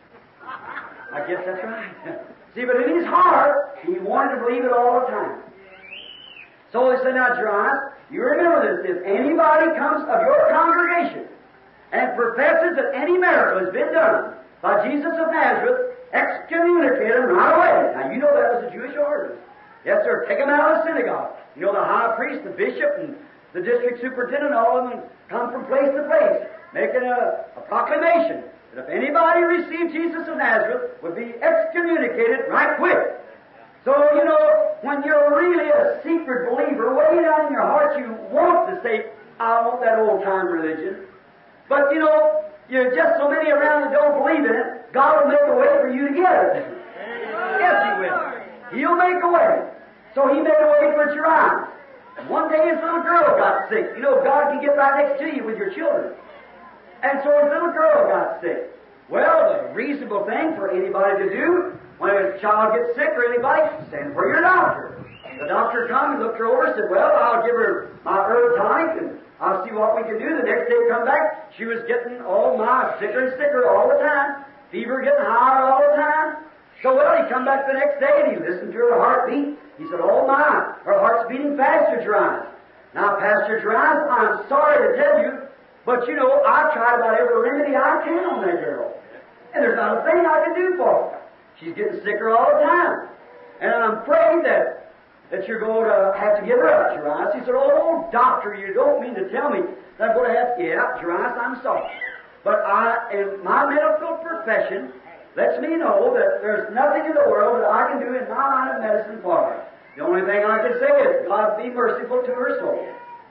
I guess that's right. See, but in his heart, he wanted to believe it all the time. So they said, now, Jairus, you remember this. If anybody comes of your congregation and professes that any miracle has been done by Jesus of Nazareth, excommunicate him right away. Now, you know that was a Jewish order. Yes, sir. Take him out of the synagogue. You know, the high priest, the bishop, and the district superintendent, all of them come from place to place, making a, a proclamation that if anybody received Jesus of Nazareth, would be excommunicated right quick. So, you know, when you're really a secret believer, way down in your heart, you want to say, I want that old-time religion. But, you know, you're just so many around that don't believe in it, God will make a way for you to get it. Yes, He will. He'll make a way. So He made a way for Jairus. One day his little girl got sick. You know, God can get right next to you with your children. And so his little girl got sick. Well, the reasonable thing for anybody to do when a child gets sick or anybody, send for your doctor. The doctor come and looked her over and said, well, I'll give her my herb tonic and I'll see what we can do. The next day come back, she was getting, oh my, sicker and sicker all the time. Fever getting higher all the time. So, well, he come back the next day and he listened to her heartbeat. He said, oh my, her heart's beating faster, Jairus. Now, Pastor Jairus, I'm sorry to tell you, but you know, I've tried about every remedy I can on that girl. And there's not a thing I can do for her. She's getting sicker all the time. And I'm afraid that, that you're going to have to give her up, Jairus. He said, oh, doctor, you don't mean to tell me that I'm going to have to, yeah, Jairus, I'm sorry. But I, in my medical profession, lets me know that there's nothing in the world that I can do in my line of medicine for her. The only thing I can say is, God be merciful to her soul.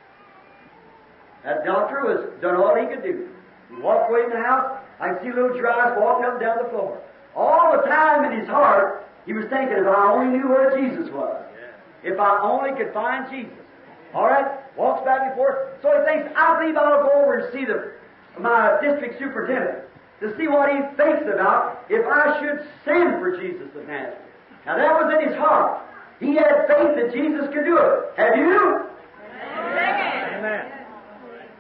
That doctor was done all he could do. He walked away in the house. I could see little Jairus walking up and down the floor. All the time in his heart, he was thinking, if I only knew where Jesus was. If I only could find Jesus. All right? Walks back and forth. So he thinks, I believe I'll go over and see the, my district superintendent to see what he thinks about if I should send for Jesus of Nazareth. Now that was in his heart. He had faith that Jesus could do it. Have you? Amen.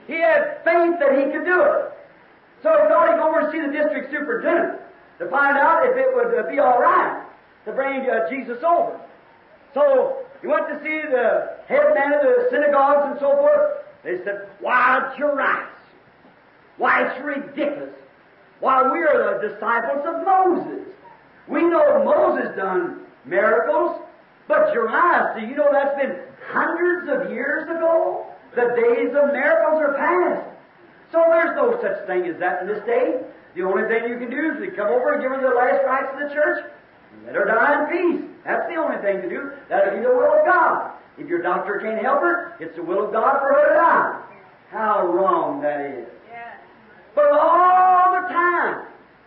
He had faith that he could do it. So he thought he'd go over and see the district superintendent to find out if it would uh, be all right to bring uh, Jesus over. So he went to see the head man of the synagogues and so forth. They said, "Why, Jairus? Why, it's ridiculous. Why, we are the disciples of Moses. We know Moses done miracles, but Jairus, do you know that's been hundreds of years ago? The days of miracles are past. So there's no such thing as that in this day. The only thing you can do is to come over and give her the last rites of the church, and let her die in peace. That's the only thing to do. That'll be the will of God. If your doctor can't help her, it's the will of God for her to die." How wrong that is. Yeah. But all the time,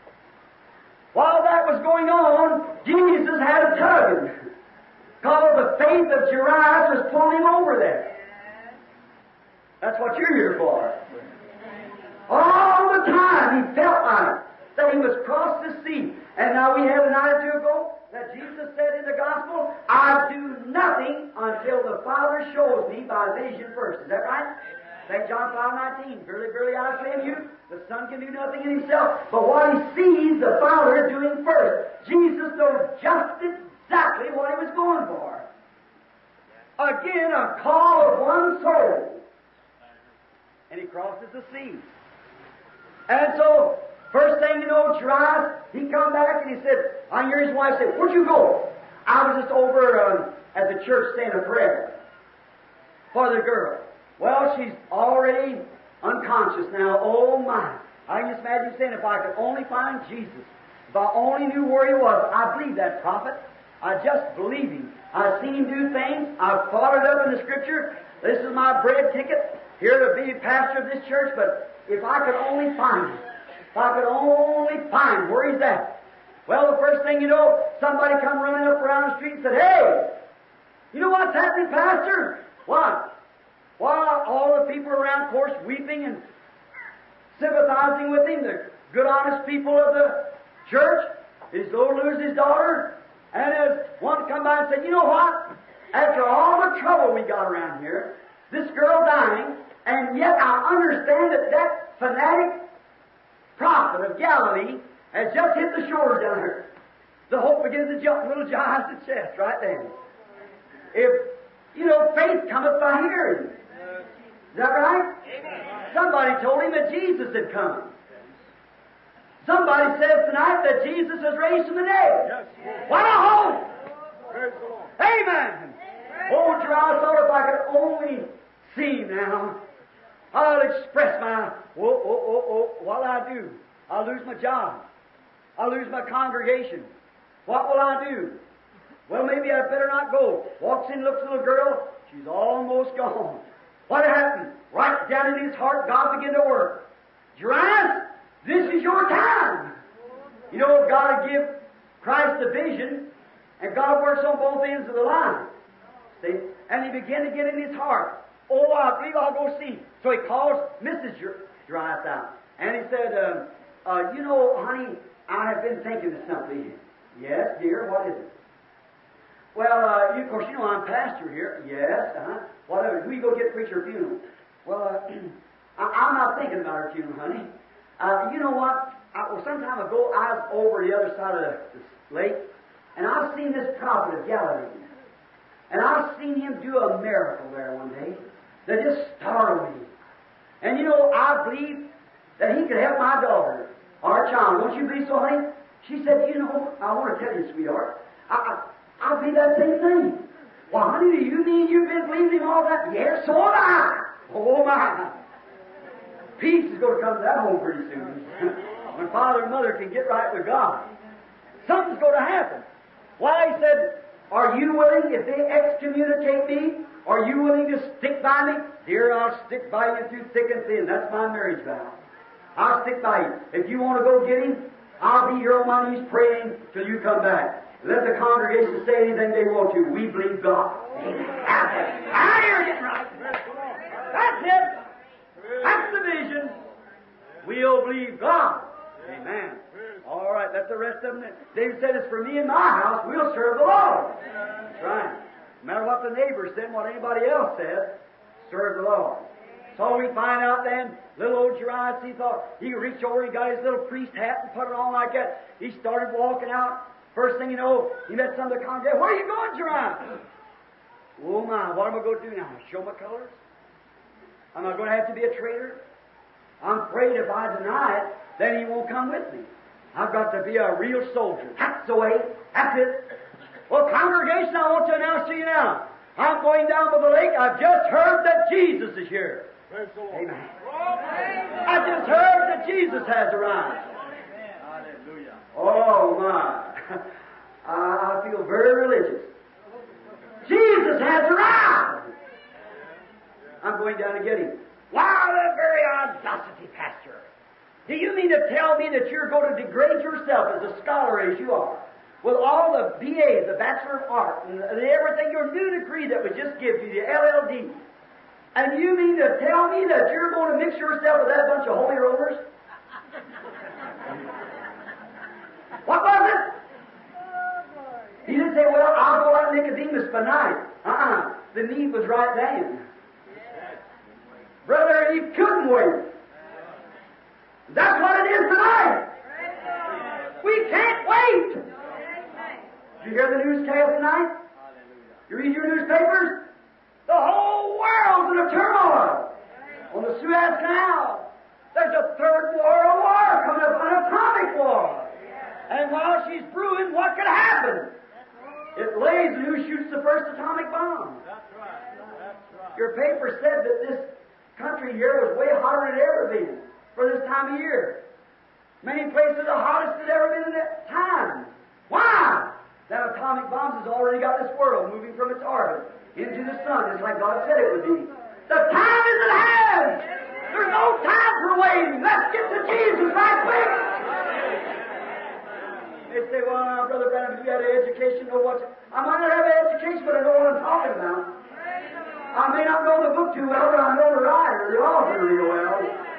while that was going on, Jesus had a tugging, because the faith of Jairus was pulling him over there. That's what you're here for. All the time he felt like that he was crossed the sea. And now we had a night or two ago that Jesus said in the Gospel, "I do nothing until the Father shows me by vision first." Is that right? Saint John five nineteen, "Verily, verily, I say unto you, the Son can do nothing in himself, but what he sees the Father doing first." Jesus knows just exactly what he was going for. Again, a call of one soul. And he crosses the sea. And so, first thing you know, Jairus, he come back and he said, I hear his wife say, "Where'd you go?" "I was just over um, at the church saying a prayer for the girl." Well, she's already unconscious now. Oh my. I can just imagine saying, "If I could only find Jesus, if I only knew where he was." I believe that prophet. I just believe him. I've seen him do things. I've thought it up in the Scripture. This is my bread ticket here to be pastor of this church, but if I could only find him, if I could only find where he's at. Well, the first thing you know, somebody come running up around the street and said, "Hey, you know what's happening, Pastor?" "What?" "Well, all the people around, of course, weeping and sympathizing with him, the good, honest people of the church. He's going to lose his daughter." And as one come by and said, "You know what? After all the trouble we got around here, this girl dying, and yet I understand that that fanatic prophet of Galilee has just hit the shores down here." The hope begins to jump, little Giant's chest right there. If, you know, faith cometh by hearing. Is that right? Amen. Somebody told him that Jesus had come. Somebody says tonight that Jesus is raised from the dead. Yes. What a hope! Praise the Lord. Amen! Oh, Jairus thought if I could only see him now, I'll express my, oh, oh, oh, oh, what'll I do? I'll lose my job. I'll lose my congregation. What will I do? Well, maybe I'd better not go. Walks in, looks at the little girl. She's almost gone. What happened? Right down in his heart, God began to work. Jairus, this is your time. You know, God will give Christ a vision, and God works on both ends of the line. See? And he began to get in his heart. Oh, I believe I'll go see. So he calls Missus Jairus out. And he said, uh, uh, you know, honey, I have been thinking of something. Yes, dear, what is it? Well, uh, you, of course, you know I'm pastor here. Yes, uh-huh. Whatever. Who you go get preacher funeral? Well, uh, I, I'm not thinking about her funeral, honey. Uh, you know what? I, well, some time ago, I was over the other side of the, the lake, and I've seen this prophet of Galilee. And I've seen him do a miracle there one day that just startled me. And you know, I believe that he could help my daughter, our child. Don't you believe so, honey? She said, you know, I want to tell you, sweetheart, I, I, I believe that same thing. Well, honey, do you mean you've been believing him all that? Yes, so have I. Oh, my. Peace is going to come to that home pretty soon. When father and mother can get right with God. Something's going to happen. Why, he said, are you willing, if they excommunicate me, are you willing to stick by me? Dear, I'll stick by you through thick and thin. That's my marriage vow. I'll stick by you. If you want to go get him, I'll be here on my knees praying till you come back. Let the congregation say anything they want to. We believe God. Now you're getting right. That's it. That's the vision. We'll believe God. Amen. All right, let the rest of them. David said, it's for me and my house, we'll serve the Lord. That's right. No matter what the neighbor said, what anybody else said, serve the Lord. So we find out then, little old Jairus, he thought, he reached over, he got his little priest hat and put it on like that. He started walking out. First thing you know, he met some of the congregation. Where are you going, Jairus? Oh my, what am I going to do now? Show my colors? Am I going to have to be a traitor? I'm afraid if I deny it, then he won't come with me. I've got to be a real soldier. That's the way. That's it. Well, congregation, I want to announce to you now. I'm going down by the lake. I've just heard that Jesus is here. Praise the Lord. Amen. I just heard that Jesus has arrived. Hallelujah. Oh my. I feel very religious. Jesus has arrived. I'm going down to get him. Wow, the very audacity, Pastor. Do you mean to tell me that you're going to degrade yourself as a scholar as you are, with all the B As, the Bachelor of Art, and everything, your new degree that was just given you, the L L D, and you mean to tell me that you're going to mix yourself with that bunch of holy rollers? What was it? He didn't say, well, I'll go like Nicodemus by night. Uh-uh. The need was right then. Brother, he couldn't wait. That's what it is tonight. We can't wait. Did you hear the newscast tonight? You read your newspapers? The whole world's in a turmoil. On the Suez Canal, there's a third world war coming up, an atomic war. And while she's brewing, what could happen? It lays who shoots the first atomic bomb. That's right. That's right. Your paper said that this country here was way hotter than it ever been for this time of year. Many places the hottest it ever been in that time. Why? That atomic bombs has already got this world moving from its orbit into the sun, just like God said it would be. The time is at hand. There's no time for waiting. Let's get to Jesus right quick. They say, well, now, Brother Branham, if you had an education, know what? I might not have an education, but I know what I'm talking about. I may not know the book too well, but I know the writer, the author real well.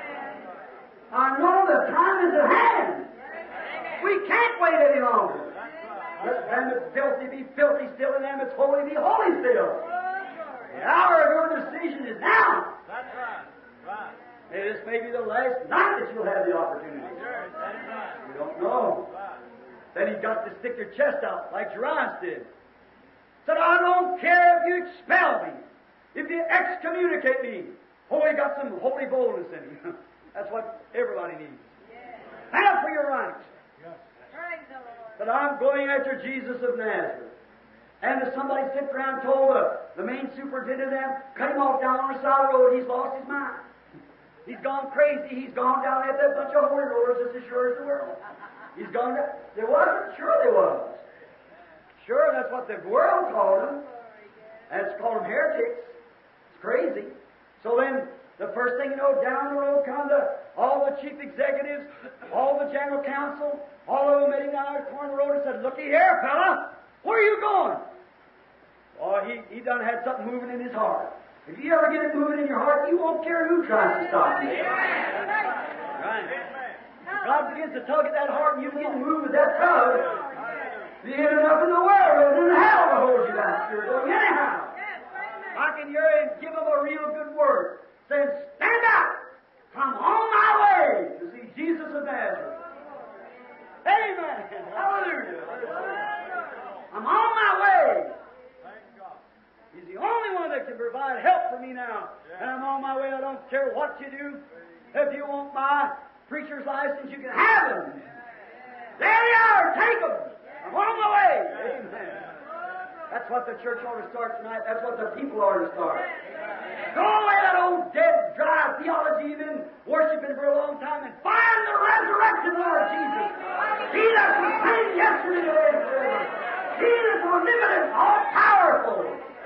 I know the time is at hand. We can't wait any longer. Let them that's filthy be filthy still, and them that's holy be holy still. The hour of your decision is now. That's right. Right. This may be the last night that you'll have the opportunity. Sure, that's right. You don't know. Right. Then you got to stick your chest out like Jairus did. Said, I don't care if you expel me, if you excommunicate me. Oh, he got some holy boldness in him. That's what everybody needs. Stand up for your rights. Praise the Lord. But I'm going after Jesus of Nazareth. And if somebody sat around and told the, the main superintendent of them, cut him off down on the side of the road, he's lost his mind. He's gone crazy. He's gone down at that bunch of holy rollers just as sure as the world. He's gone down. There wasn't? Sure there was. Sure, that's what the world called them. And it's called them heretics. It's crazy. So then, the first thing you know, down the road come the, all the chief executives, all the general counsel, all of them meeting down at the corner of the road and said, looky here, fella, where are you going? Oh, he, he done had something moving in his heart. If you ever get it moving in your heart, you won't care who tries to stop you. Right. If God begins to tug at that heart and you begin to move with that tug, you ain't enough in the world, there's in hell to hold you back. You're going anyhow. I can hear him give him a real good word, saying, stand up! I'm on my way to see Jesus of Nazareth. Amen. Hallelujah. I'm on my way. He's the only one that can provide help for me now. And I'm on my way. I don't care what you do. If you want my preacher's license, you can have them. There they are. Take them. I'm on my way. Amen. That's what the church ought to start tonight. That's what the people ought to start. Go away that old dead, dry theology you've been worshiping for a long time and find the resurrected Lord Jesus. He that's the same yesterday, today, and forever. He that's omnipotent, all-powerful,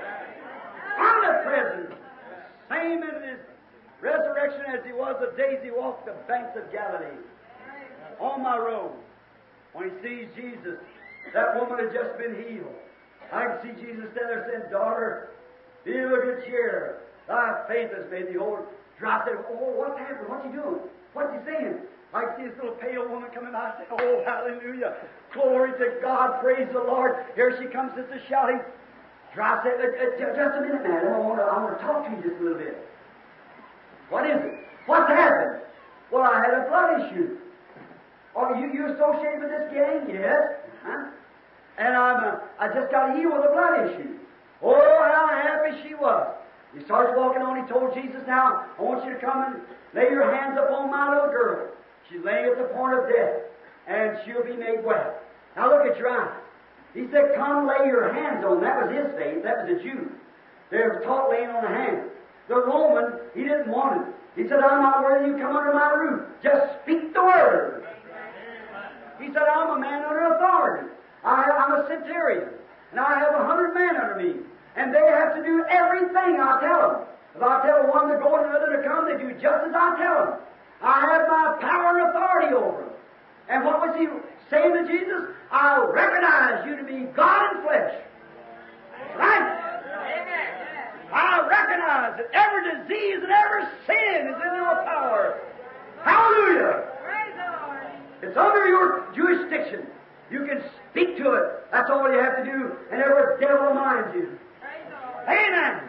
omnipresent, same in His resurrection as He was the days He walked the banks of Galilee. On my road, when He sees Jesus, that woman had just been healed. I can see Jesus stand there saying, daughter, be of good cheer. Thy faith has made thee whole. I said, oh, what's happening? What's he doing? What's he saying? I can see this little pale woman coming out. I said, oh, hallelujah. Glory to God. Praise the Lord. Here she comes, sister, shouting. I said, uh, uh, just a minute, madam. I want to I want to talk to you just a little bit. What is it? What's happened? Well, I had a blood issue. Are you, you associated with this gang? Yes. Huh? And I'm, uh, I just got healed with a blood issue. Oh, how happy she was. He starts walking on. He told Jesus, now, I want you to come and lay your hands upon my little girl. She's laying at the point of death, and she'll be made well. Now look at your eyes. He said, come lay your hands on. That was his faith. That was a Jew. They were taught laying on the hands. The Roman, he didn't want it. He said, I'm not worthy you come under my roof. Just speak the word. He said, I'm a man under authority. I, I'm a centurion, and I have a hundred men under me, and they have to do everything I tell them. If I tell one to go and another to come, they do just as I tell them. I have my power and authority over them. And what was he saying to Jesus? I recognize you to be God in flesh. Right? I recognize that every disease and every sin is in your power. Hallelujah! It's under your jurisdiction. You can speak to it. That's all you have to do, and every devil minds you. Amen!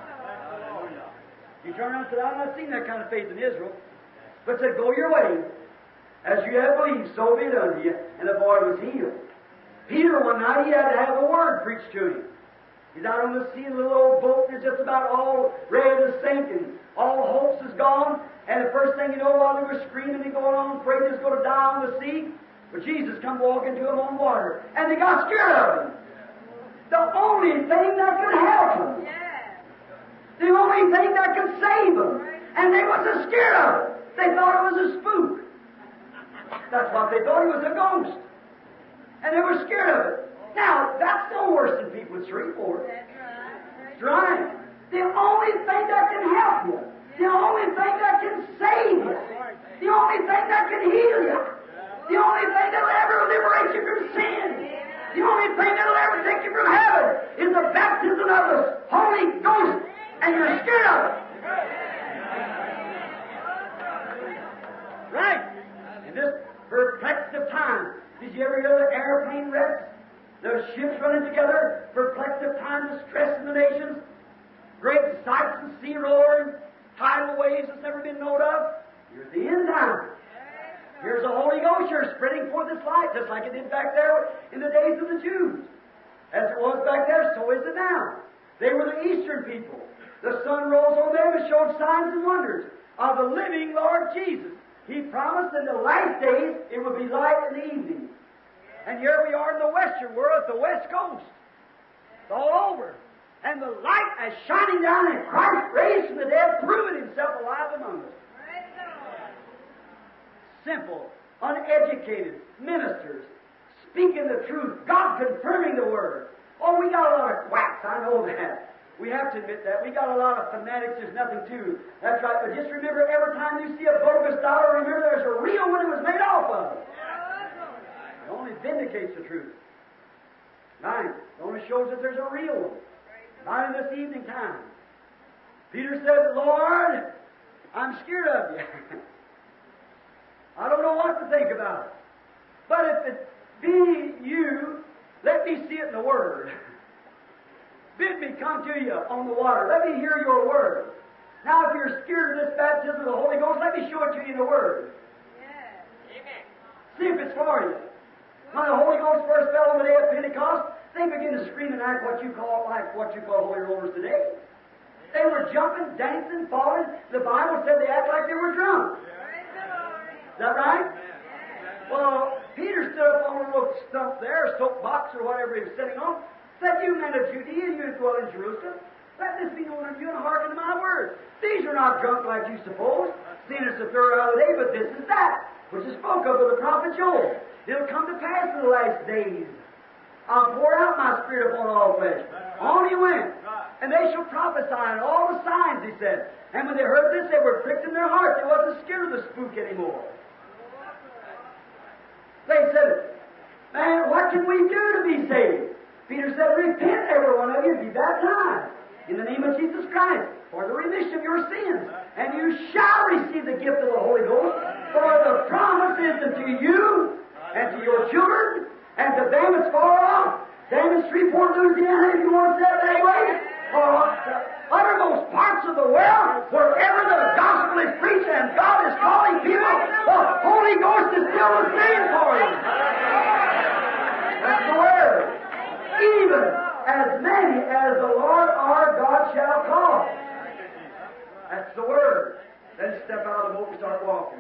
You turn around and say, I've not seen that kind of faith in Israel. But said, go your way. As you have believed, so be it unto you. And the boy was healed. Peter, one night, he had to have a word preached to him. He's out on the sea in a little old boat, and it's just about all ready to sink, and all hopes is gone. And the first thing you know, while they were screaming and going on, afraid he was going to die on the sea, but Jesus come walking to them on water, and they got scared of him. The only thing that could help them. The only thing that could save them. And they wasn't scared of it. They thought it was a spook. That's what they thought. He was a ghost. And they were scared of it. Now, that's no worse than people with Shreveport. That's right. The only thing that can help you, the only thing that can save you, the only thing that can heal you, the only thing that will ever liberate you from sin, the only thing that will ever take you from heaven is the baptism of the Holy Ghost, and you're scared of it. Right. In this perplexed of time, did you ever hear the airplane wrecks? The ships running together, perplexed of time, distress in the nations, great sights and sea roaring, tidal waves that's never been known of. You're at the end time. Here's the Holy Ghost. You're spreading forth this light, just like it did back there in the days of the Jews. As it was back there, so is it now. They were the Eastern people. The sun rose on them and showed signs and wonders of the living Lord Jesus. He promised in the last days it would be light in the evening. And here we are in the Western world, at the West Coast. It's all over. And the light is shining down, and Christ raised from the dead, proving Himself alive among us. Simple, uneducated ministers speaking the truth, God confirming the Word. Oh, we got a lot of quacks, I know that. We have to admit that. We got a lot of fanatics, there's nothing to. That's right, but just remember, every time you see a bogus dollar, remember there's a real one it was made off of. It only vindicates the truth. Right? It only shows that there's a real one. Not in this evening time. Peter said, Lord, I'm scared of you. I don't know what to think about it. But if it be you, let me see it in the Word. Bid me come to you on the water. Let me hear your Word. Now, if you're scared of this baptism of the Holy Ghost, let me show it to you in the Word. Yeah. Amen. See if it's for you. When the Holy Ghost first fell on the day of Pentecost, they began to scream and act what you call like what you call holy rollers today. They were jumping, dancing, falling. The Bible said they act like they were drunk. Is that right? Well, Peter stood up on a little stump there, a soapbox or whatever he was sitting on, said, You men of Judea, you who dwell in Jerusalem, let this be known unto you and hearken to my words. These are not drunk like you suppose, seeing it's the third hour of the day, but this is that, which is spoke of with the prophet Joel. It'll come to pass in the last days. I'll pour out my Spirit upon all flesh. On he went. And they shall prophesy, and all the signs, he said. And when they heard this, they were pricked in their hearts. They wasn't scared of the spook anymore. They said, Man, what can we do to be saved? Peter said, Repent, every one of you, and be baptized in the name of Jesus Christ for the remission of your sins. And you shall receive the gift of the Holy Ghost, for the promise is unto you and to your children, and to them that's far off, them in Shreveport, Louisiana, if you want to say it that way, or uttermost parts of the world, wherever the gospel is preached and God is calling people, the Holy Ghost is still the same for you. That's the Word. Even as many as the Lord our God shall call. That's the Word. Then step out of the boat and start walking.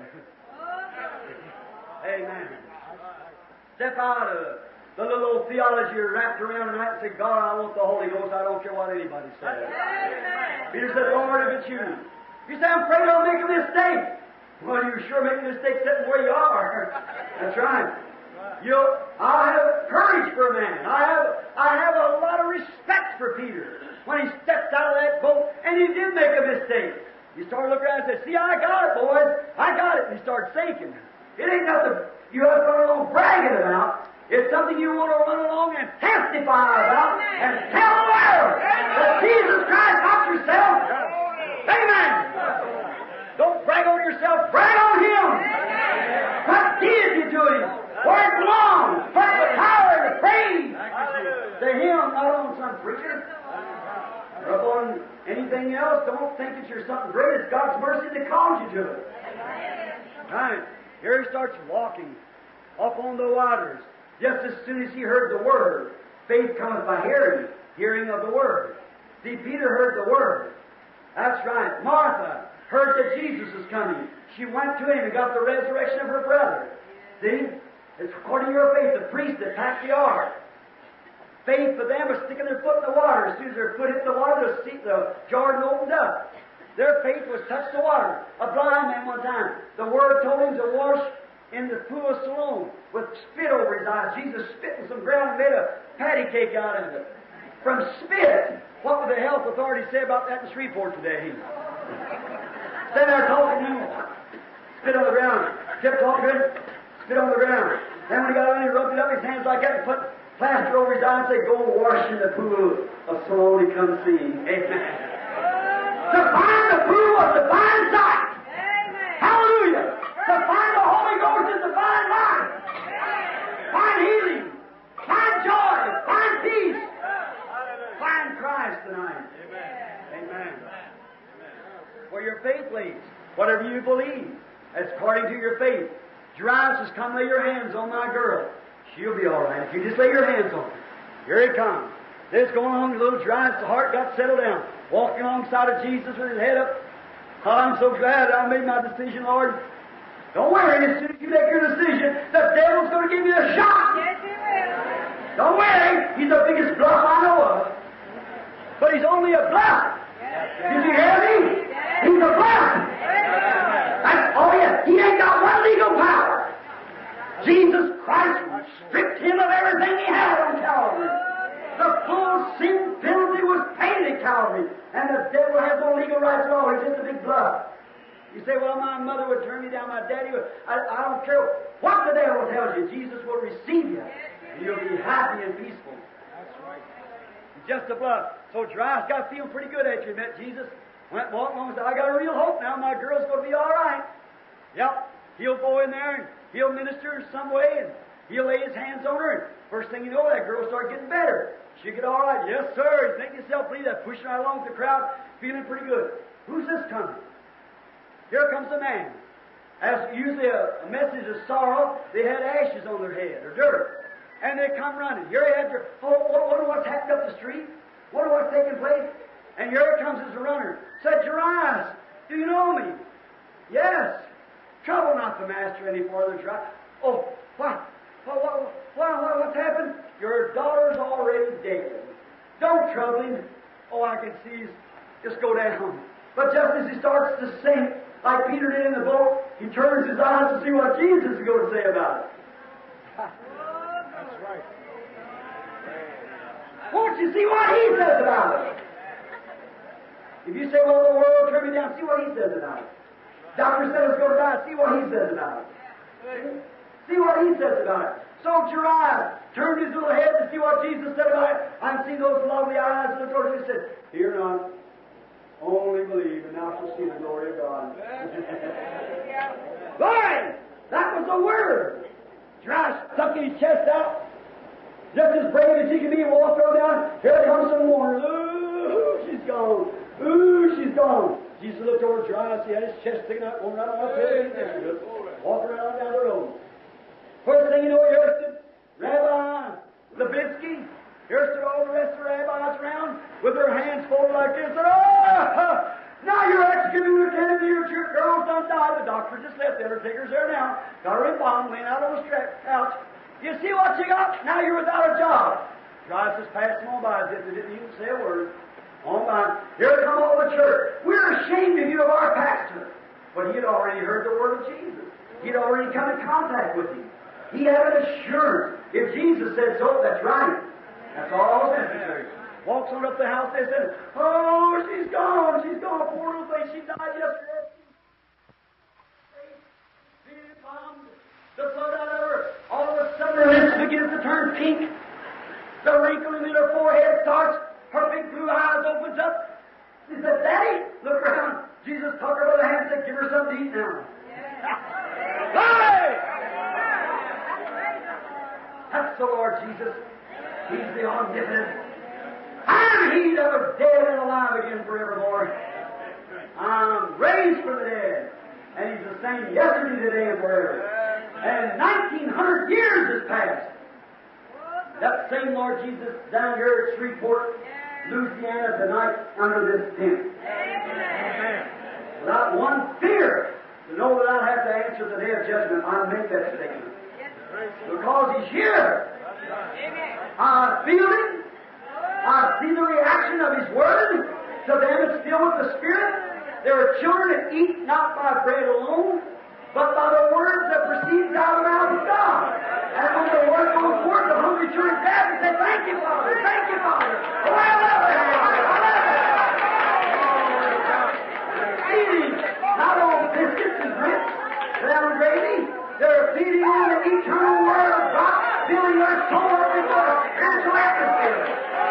Amen. Step out of the little old theology you're wrapped around tonight and say, God, I want the Holy Ghost. I don't care what anybody says. Amen. Peter said, Lord, if it's you. You say, I'm afraid I'll make a mistake. Well, you sure make a mistake sitting where you are. That's right. You'll, I have courage for a man. I have, I have a lot of respect for Peter when he stepped out of that boat and he did make a mistake. You start looking around and say, see, I got it, boys. I got it. And he starts sinking. It ain't nothing you have to run along bragging about. It's something you want to run along and testify about and tell the world that Jesus Christ not yourself. Amen. Don't brag on yourself. Brag on Him. Put deity to Him. Where it belongs. Put the power and the praise to Him, not on some preacher or upon anything else. Don't think that you're something great. It's God's mercy that calls you to it. Right. Here he starts walking up on the waters. Just as soon as he heard the Word, faith cometh by hearing, hearing of the Word. See, Peter heard the Word. That's right. Martha heard that Jesus was coming. She went to Him and got the resurrection of her brother. See? It's according to your faith, the priest that packed the ark. Faith for them was sticking their foot in the water. As soon as their foot hit the water, the, sea, the Jordan opened up. Their faith was touch the water. A blind man one time, the Word told him to wash in the pool of Siloam with spit over his eyes. Jesus spit in some ground and made a patty cake out of it. From spit. What would the health authorities say about that in Shreveport today? Stand there talking to him. Spit on the ground. Kept talking to him. Spit on the ground. Then when he got on, he rubbed it up his hands like that and put plaster over his eyes and said, go wash in the pool of Siloam. He come see. Amen. To find the pool was to find sight. Amen. Hallelujah. To find the Holy Ghost is to find life. Find healing. Find joy. Find peace. Find Christ tonight. Amen. Amen. Where your faith lays, whatever you believe, that's according to your faith. Jairus says, come lay your hands on my girl. She'll be all right if you just lay your hands on her. Here it comes. This going along, little Jairus, the heart got settled down. Walking alongside of Jesus with his head up. Oh, I'm so glad I made my decision, Lord. Don't worry, as soon as you make your decision, the devil's going to give you a shot. Yes, he will. Don't worry, he's the biggest bluff I know of. But he's only a bluff. Yes, Did you hear me? He's a bluff. That's, oh yeah, he ain't got one legal power. Jesus Christ stripped him of everything he had on Calvary. The full sin penalty was paid at Calvary, and the devil has no legal rights at all. He's just a big bluff. You say, well, my mother would turn me down, my daddy would. I, I don't care what the devil tells you. Jesus will receive you, and you'll be happy and peaceful. That's right. It's just a bluff. So Jairus got feeling pretty good after he met Jesus. Went walking along and said, I got a real hope now. My girl's going to be all right. Yep. He'll go in there and he'll minister some way, and he'll lay his hands on her. And first thing you know, that girl started getting better. She'll get all right. Yes, sir. He's making himself believe that, pushing right along with the crowd, feeling pretty good. Who's this coming? Here comes a man. As usually a, a message of sorrow, they had ashes on their head, or dirt. And they come running. Here he had your, oh, wonder what's happened up the street? Wonder what's taking place? And here it comes as a runner. Said, Jairus, do you know me? Yes. Trouble not the master any further, Jairus. Oh, what? What, what, what, what? What's happened? Your daughter's already dead. Don't trouble him. Oh, I can see he's just go down. But just as he starts to sink, like Peter did in the boat, he turns his eyes to see what Jesus is going to say about it. That's right. Won't you see what he says about it? If you say, well, the world turned me down, see what he says about it. Doctor said it's going to die, see what he says about it. See what he says about it. So Jairus turned his little head to see what Jesus said about it. I see those lovely eyes of the Lord. He said, fear not, only believe, and thou shalt see the glory of God. Glory! That was the word. Jairus stuck his chest out, just as brave as he could be, and walked on down. Here comes some more. Ooh, she's gone. Ooh, she's gone. Jesus looked over Jairus. He had his chest sticking out, going right on up there, walking around down the road. First thing you know, here stood Rabbi Levitsky. Here stood all the rest of the rabbis around with their hands folded like this. And, oh, now you're excommunicated. Your girl's done died. The doctor just left. The undertaker's there now. Got her embalmed, laying out on the couch. You see what you got? Now you're without a job. Jairus just passed them on by as if they didn't even say a word. On by. Here come all the church. We're ashamed of you, of our pastor. But he had already heard the word of Jesus. He had already come in contact with him. He had an assurance. If Jesus said so, that's right. That's all necessary. Walks on up the house, they said, oh, she's gone, she's gone, poor little thing, she died yesterday. The blood out of her. All of a sudden her lips begins to turn pink. The wrinkle in her forehead starts, her big blue eyes opens up. She said, Daddy, look around. Jesus took her by the hand and said, give her something to eat now. Hey! That's the Lord Jesus. He's the omnipotent. I'm he that was dead and alive again forevermore. I'm raised from the dead. And He's the same yesterday, today, and forever. And nineteen hundred years has passed. That same Lord Jesus down here at Shreveport, Louisiana tonight under this tent. Amen. Without one fear to know that I have to answer the day of judgment, I make that statement. Because He's here. I feel Him. I see the reaction of His Word. To them it's filled with the Spirit. There are children that eat not by bread alone, but by the words that proceeds out of the mouth of God. And when the Word goes forth, the hungry children grab and say, thank you, Father, thank you, Father. Oh, I love it. I love it. Feeding not on biscuits and grits, brown gravy. They're feeding on the eternal Word of God, filling their soul up with the spiritual atmosphere.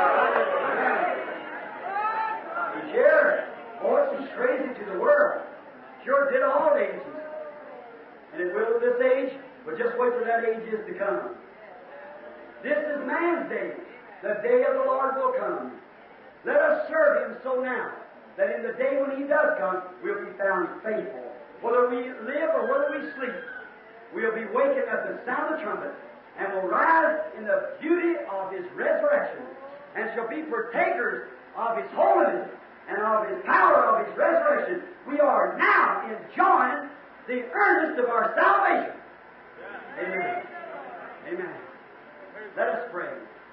He's here. Oh, it's crazy to the world. Sure did all ages. And it will this age, but just wait till that age is to come. This is man's day. The day of the Lord will come. Let us serve Him so now, that in the day when He does come, we'll be found faithful. Whether we live or whether we sleep, we'll be wakened at the sound of the trumpet, and will rise in the beauty of His resurrection, and shall be partakers of His holiness, and of His power, of His resurrection. We are now enjoying the earnest of our salvation. Amen. Amen. Let us pray.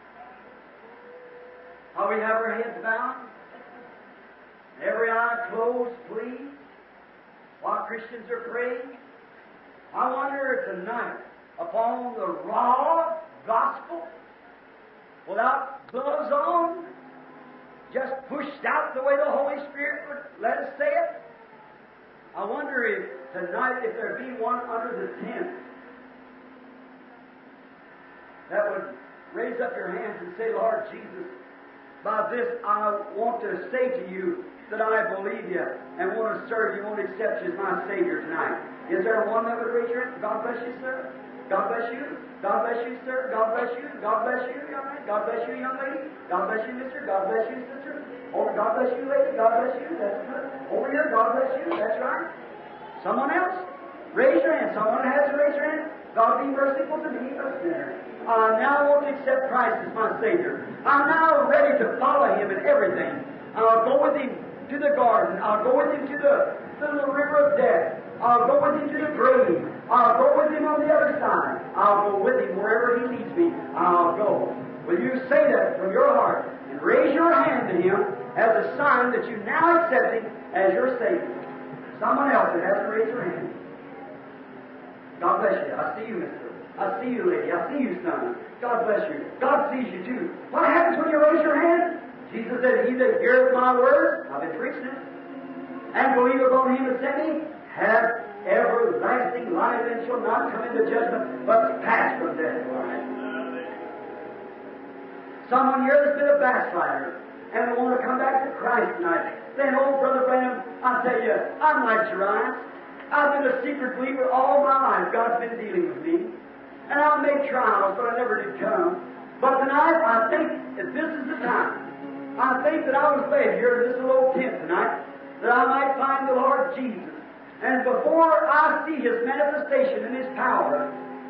While we have our heads bowed, every eye closed, please, while Christians are praying, I wonder tonight upon the raw gospel, without gloves on, just pushed out the way the Holy Spirit would let us say it. I wonder if tonight, if there be one under the tent that would raise up your hands and say, Lord Jesus, by this I want to say to you that I believe you and want to serve you, want to accept you as my Savior tonight. Is there one that would raise your hand? God bless you, sir. God bless you. God bless you, sir. God bless you. God bless you, young man. God bless you, young lady. God bless you, mister. God bless you, sister. Oh, God bless you, lady. God bless you. That's good. Over here, God bless you. That's right. Someone else? Raise your hand. Someone has to raise your hand. God be merciful to me, a sinner. I now want to accept Christ as my Savior. I'm now ready to follow Him in everything. I'll go with Him to the garden. I'll go with Him to the, to the river of death. I'll go with Him to the grave. I'll go with Him on the other side. I'll go with Him wherever He leads me. I'll go. Will you say that from your heart and raise your hand to Him as a sign that you now accept Him as your Savior? Someone else that has to raise your hand. God bless you. I see you, mister. I see you, lady. I see you, son. God bless you. God sees you, too. What happens when you raise your hand? Jesus said, He that heareth my word, I've been preaching it, and believeth on Him that sent me, hath everlasting life, and shall not come into judgment, but pass from death to life. Someone here that's been a backslider, and will want to come back to Christ tonight, saying, oh, Brother Branham, I tell you, I'm like Jairus. I've been a secret believer all my life. God's been dealing with me. And I've made trials, but I never did come. But tonight, I think that this is the time I think that I was led here to this little tent tonight that I might find the Lord Jesus. And before I see His manifestation and His power,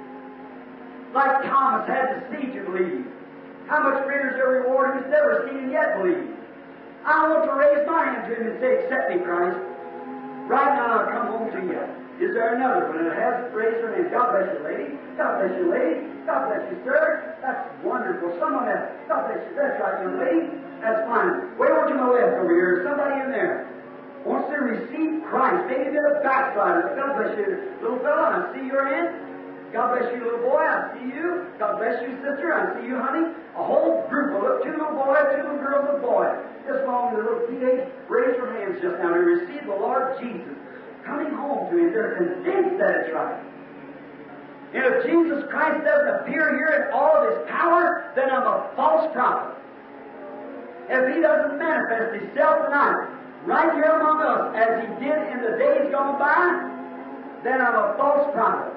like Thomas had to see to believe, how much greater is their reward who's never seen and yet believed? I want to raise my hand to Him and say, accept me, Christ. Right now I come home to you. Is there another one that hasn't raised her hand? God bless you, lady. God bless you, lady. God bless you, sir. That's wonderful. Someone else. God bless you. That's right, young lady. That's fine. Way over to my left over here. Somebody in there wants to receive Christ. Maybe they're a backslider. God bless you, little fella. I see your hand. God bless you, little boy. I see you. God bless you, sister. I see you, honey. A whole group of two little boys, two little girls, a boy. Just long the little teenage. Raise your hands just now to receive the Lord Jesus. Coming home to Him. They're convinced that it's right. And if Jesus Christ doesn't appear here in all of His power, then I'm a false prophet. If He doesn't manifest Himself tonight, right here among us, as He did in the days gone by, then I'm a false prophet.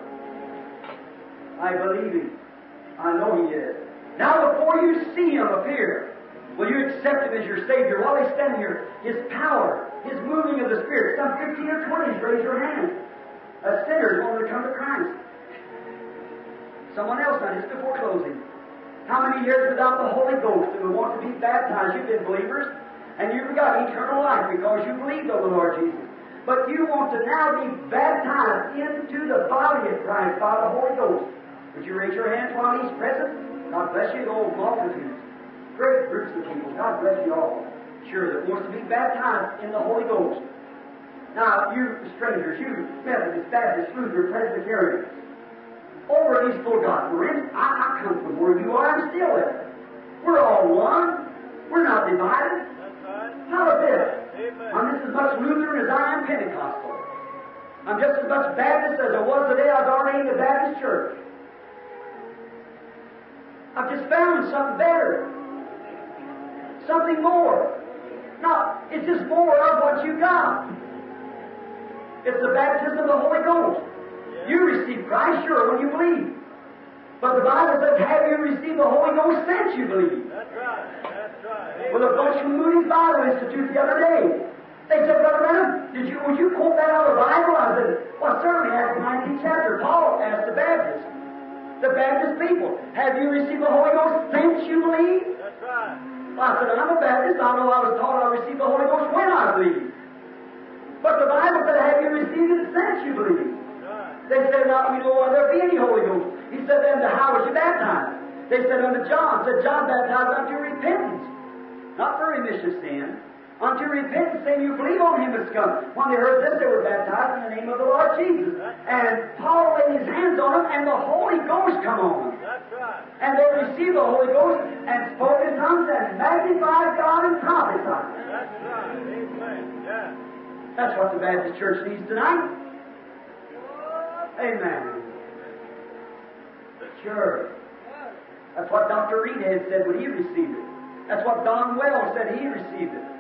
I believe Him. I know He is. Now, before you see Him appear, will you accept Him as your Savior? While He's standing here, His power, His moving of the Spirit, some fifteen or twenty, raise your hand. A sinner's wanting to come to Christ. Someone else now, just before closing. How many years without the Holy Ghost and want to be baptized? You've been believers, and you've got eternal life because you believed on the Lord Jesus. But you want to now be baptized into the body of Christ by the Holy Ghost. Would you raise your hands while He's present? God bless you, the old multitudes. Great groups of people. God bless you all. Sure, that wants to be baptized in the Holy Ghost. Now, you strangers, you Methodists, Baptists, Lutheran, Presbyterians, over in East Fulgott, Marin, I, I come from where you are, I'm still there. We're all one. We're not divided. That's right. How about this? Amen. I'm just as much Lutheran as I am Pentecostal. I'm just as much Baptist as I was the day I was ordained in the Baptist church. I've just found something better. Something more. No, it's just more of what you got. It's the baptism of the Holy Ghost. You receive Christ, sure, when you believe. But the Bible says, have you received the Holy Ghost since you believe? That's right. That's right. Well, a bunch from Moody's Bible Institute the other day. They said, Brother Branham, did you, would you quote that out of the Bible? I said, well, certainly, Acts nineteenth chapter. Paul asked the Baptists, the Baptist people, have you received the Holy Ghost since you believe? That's right. Well, I said, I'm a Baptist. I know I was taught I received the Holy Ghost when I believe. But the Bible said, have you received it since you believe? They said, now we know why there be any Holy Ghost. He said, then how was you baptized? They said unto John, said John baptized unto repentance, not for remission of sin, unto repentance, saying you believe on Him that's come. When they heard this, they were baptized in the name of the Lord Jesus. And Paul laid his hands on them, and the Holy Ghost come on them. That's right. And they received the Holy Ghost and spoke in tongues and magnified God and prophesied. That's right. Amen. Yeah. That's what the Baptist Church needs tonight. Amen. Sure. That's what Doctor Reed had said when he received it. That's what Don Wells said he received it.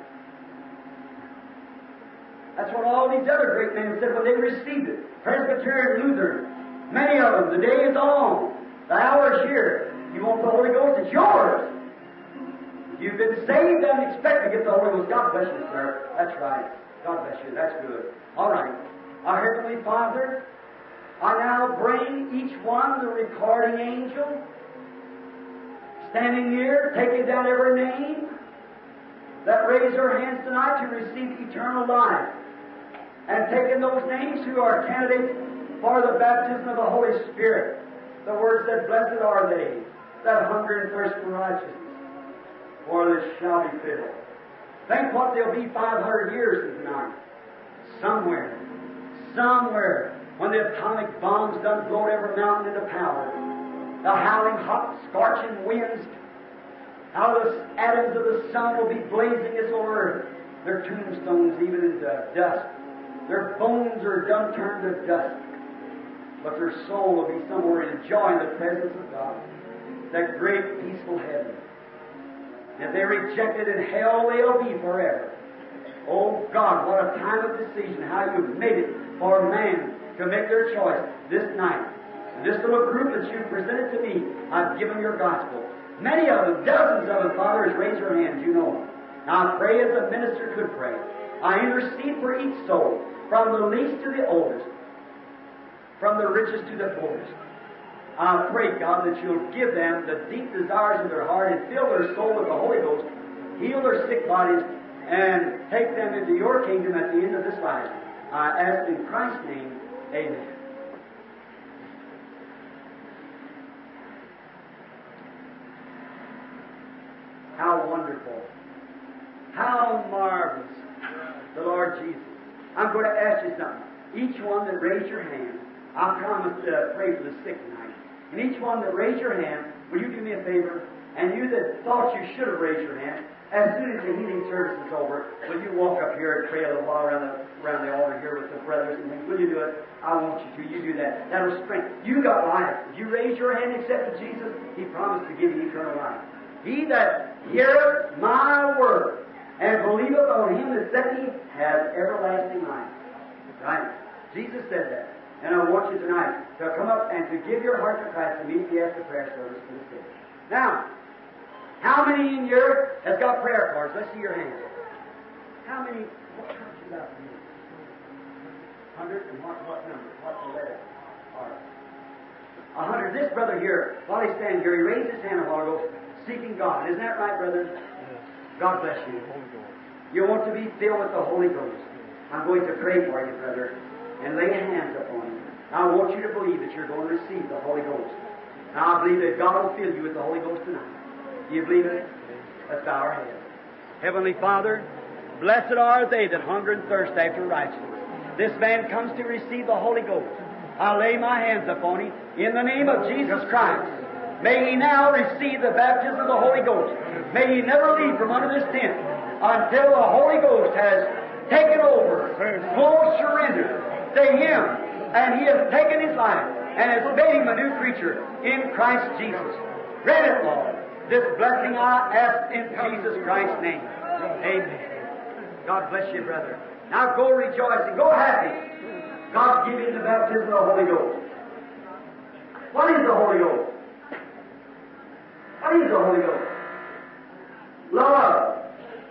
That's what all these other great men said when they received it. Presbyterian, Lutheran, many of them. The day is on. The hour is here. You want the Holy Ghost? It's yours. If you've been saved, then expect to get the Holy Ghost. God bless you, sir. That's right. God bless you. That's good. All right. Our Heavenly Father, I now bring each one the recording angel, standing here, taking down every name that raise their hands tonight to receive eternal life, and taking those names who are candidates for the baptism of the Holy Spirit. The Word said, blessed are they that hunger and thirst for righteousness, for they shall be filled. Think what they'll be five hundred years from tonight. Somewhere, somewhere, when the atomic bombs done blowed every mountain into powder, the howling hot, scorching winds out of the atoms of the sun will be blazing as over their tombstones, even into dust. Their bones are done turned to dust, but their soul will be somewhere enjoying the presence of God, that great peaceful heaven. If they reject it in hell, they'll be forever. Oh God, what a time of decision! How you've made it for man to make their choice this night. This little group that you presented to me, I've given your gospel. Many of them, dozens of them, fathers, raise your hands, you know them. Now I pray as a minister could pray. I intercede for each soul, from the least to the oldest, from the richest to the poorest. I pray, God, that You'll give them the deep desires of their heart and fill their soul with the Holy Ghost, heal their sick bodies, and take them into Your kingdom at the end of this life. I ask in Christ's name, amen. How wonderful. How marvelous. The Lord Jesus. I'm going to ask you something. Each one that raised your hand, I promised to pray for the sick tonight. And each one that raised your hand, will you do me a favor? And you that thought you should have raised your hand, as soon as the healing service is over, will you walk up here and pray a little while around the, around the altar here with the brothers and things? Will you do it? I want you to. You do that. That'll strengthen. You got life. If you raise your hand and accepted Jesus, He promised to give you eternal life. He that heareth my word and believeth on Him that sent me has everlasting life. Right? Jesus said that. And I want you tonight to come up and to give your heart to Christ immediately after prayer service for the sick. Now, how many in here has got prayer cards? Let's see your hands. How many? What church is that? Hundred and what, what number? What's the letter? All right. A hundred. This brother here, while he's standing here, he raised his hand a while ago, seeking God. Isn't that right, brothers? God bless you. You want to be filled with the Holy Ghost. I'm going to pray for you, brother, and lay hands upon you. Now, I want you to believe that you're going to receive the Holy Ghost. Now, I believe that God will fill you with the Holy Ghost tonight. Do you believe it? Let's bow our heads. Heavenly Father, blessed are they that hunger and thirst after righteousness. This man comes to receive the Holy Ghost. I lay my hands upon him in the name of Jesus Christ. May he now receive the baptism of the Holy Ghost. May he never leave from under this tent until the Holy Ghost has taken over, full surrender to Him, and He has taken his life and has made him a new creature in Christ Jesus. Grant it, Lord. This blessing I ask in Jesus Christ's name. Amen. God bless you, brother. Now go rejoicing. Go happy. God give you the baptism of the Holy Ghost. What is the Holy Ghost? What is the Holy Ghost? Love,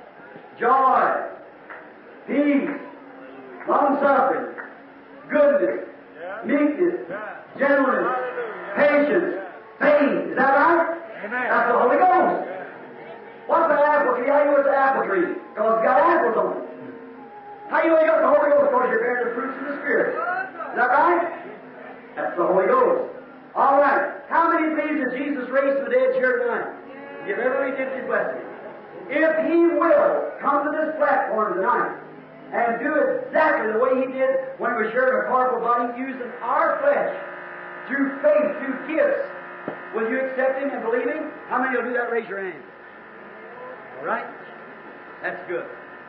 joy, peace, long-suffering, goodness, meekness, gentleness, patience, faith. Is that right? Amen. That's the Holy Ghost. What's an apple tree? How do you know it's an apple tree? Because it's got apples on it. How do you know you got the Holy Ghost? Because you're bearing the fruits of the Spirit. Is that right? That's the Holy Ghost. All right. How many believe that Jesus raised from the dead here tonight? Give every redemptive blessing. If He will come to this platform tonight and do exactly the way He did when He was here in a corporal body, using our flesh through faith, through gifts, will you accept Him and believe Him? How many will do that? Raise your hand. All right? That's good.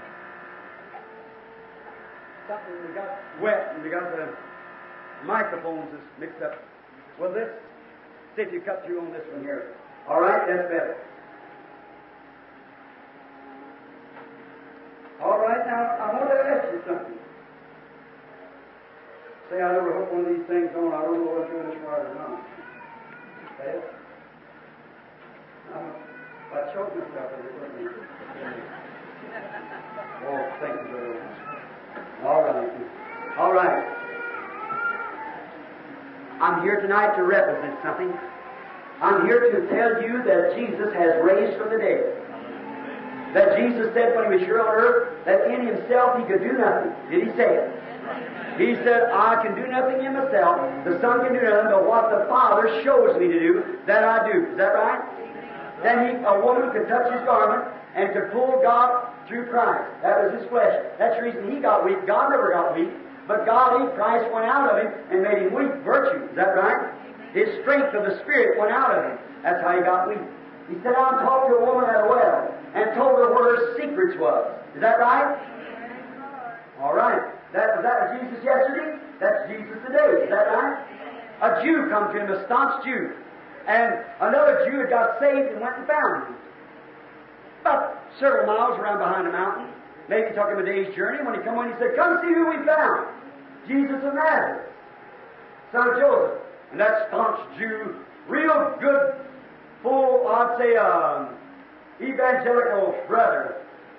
Something we got wet and we got the microphones is mixed up. Well, this, see if you cut through on this one here. All right, that's better. All right, now I want to ask you something. Say I never hooked one of these things on. I don't know what I'm doing this right or not. Say it. I choked myself with it, wasn't it? Oh, thank you very much. All right. All right. I'm here tonight to represent something. I'm here to tell you that Jesus has raised from the dead. That Jesus said when He was here on earth that in Himself He could do nothing. Did He say it? He said, I can do nothing in myself. The Son can do nothing, but what the Father shows me to do, that I do. Is that right? Then he, a woman could touch His garment and could pull God through Christ. That was His flesh. That's the reason He got weak. God never got weak. But God in Christ went out of Him and made Him weak. Virtue. Is that right? His strength of the Spirit went out of Him. That's how He got weak. He said, I talked to a woman at a well and told her where her secrets was. Is that right? All right. That, was that Jesus yesterday? That's Jesus today. Is that right? A Jew come to Him, a staunch Jew. And another Jew had got saved and went and found Him. About several miles around behind a mountain. Maybe it took him a day's journey. When he come in, he said, come see who we found. Jesus of Nazareth, son of Joseph. And that staunch Jew, real good, full, I'd say, um, evangelical brother,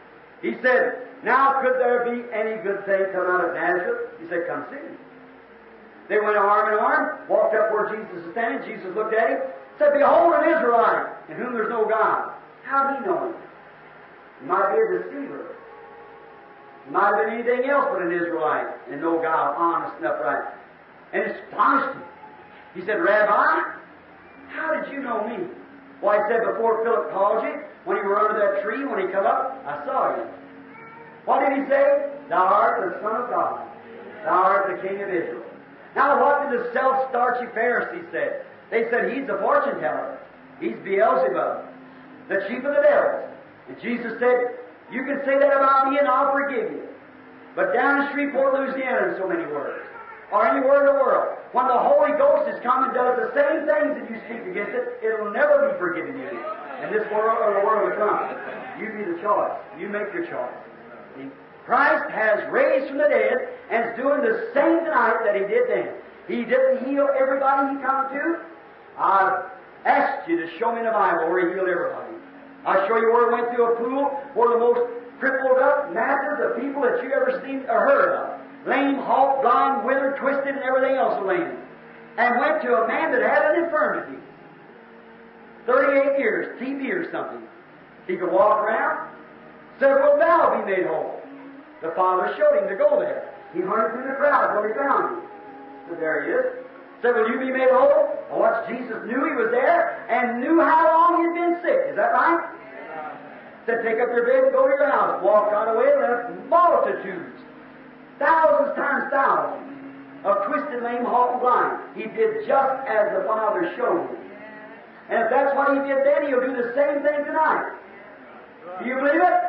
He said, now could there be any good thing come out of Nazareth? He said, come see. They went arm in arm, walked up where Jesus was standing. Jesus looked at him, said, behold an Israelite, in whom there's no God. How did he know him? He might be a deceiver. He might have been anything else but an Israelite, and no God, honest and upright. And it astonished him. He said, Rabbi, how did you know me? Well, he said, before Philip called you, when you were under that tree, when he come up, I saw you. What did he say? Thou art the Son of God. Thou art the King of Israel. Now, what did the self-starchy Pharisees say? They said, he's a fortune teller. He's Beelzebub, the chief of the devils. And Jesus said, you can say that about me and I'll forgive you. But down in Shreveport, Louisiana, in so many words, or anywhere in the world, when the Holy Ghost has come and does the same things that you speak against it, it will never be forgiven you in this world or the world to come. You be the choice. You make your choice. See? Christ has raised from the dead and is doing the same tonight that He did then. He didn't heal everybody He come to. I've asked you to show me in the Bible where He healed everybody. I'll show you where He went through a pool where the most crippled up masses of people that you ever seen or heard of. Lame, halt, blind, withered, twisted, and everything else of lame. And went to a man that had an infirmity. thirty-eight years, T B or something. He could walk around. Said, will thou be made whole? The Father showed him to go there. He hunted through the crowd till he found him. So there he is. Said, will you be made whole? Well, watch, Jesus knew he was there and knew how long he'd been sick. Is that right? Yeah. Said, take up your bed and go to your house. Walked on away and left multitudes, thousands times thousands, of twisted, lame, halt, and blind. He did just as the Father showed him. And if that's what he did then, he'll do the same thing tonight. Do you believe it?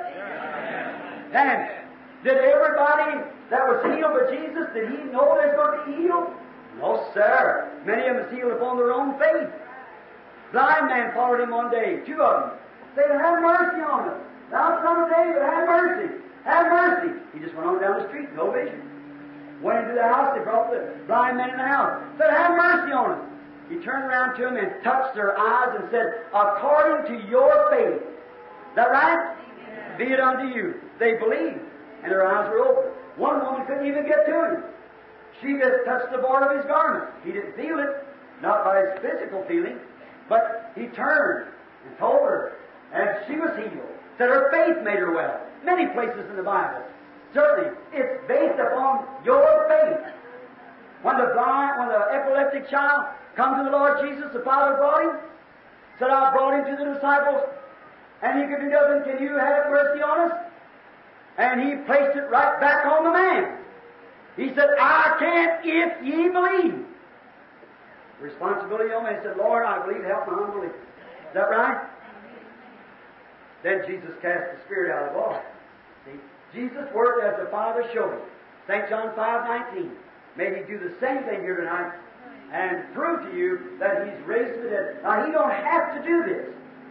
And did everybody that was healed by Jesus, did he know they was going to be healed? No, sir. Many of them was healed upon their own faith. Blind man followed him one day, two of them. Said, have mercy on us. Thou son of David, have mercy. Have mercy. He just went on down the street, no vision. Went into the house, they brought the blind man in the house. Said, have mercy on us. He turned around to them and touched their eyes and said, according to your faith. Is that right? Amen. Be it unto you. They believed, and their eyes were open. One woman couldn't even get to him. She just touched the border of his garment. He didn't feel it, not by his physical feeling, but he turned and told her, and she was healed. Said her faith made her well. Many places in the Bible. Certainly, it's based upon your faith. When the blind, when the epileptic child come to the Lord Jesus, the Father brought him, said, I brought him to the disciples, and he could do nothing. Can you have mercy on us? And he placed it right back on the man. He said, I can if ye believe. The responsibility on me. He said, Lord, I believe, help my unbelief. Is that right? Then Jesus cast the spirit out of the boy. See? Jesus worked as the Father showed him. Saint John five nineteen. May He do the same thing here tonight and prove to you that He's raised from the dead. Now, He don't have to do this.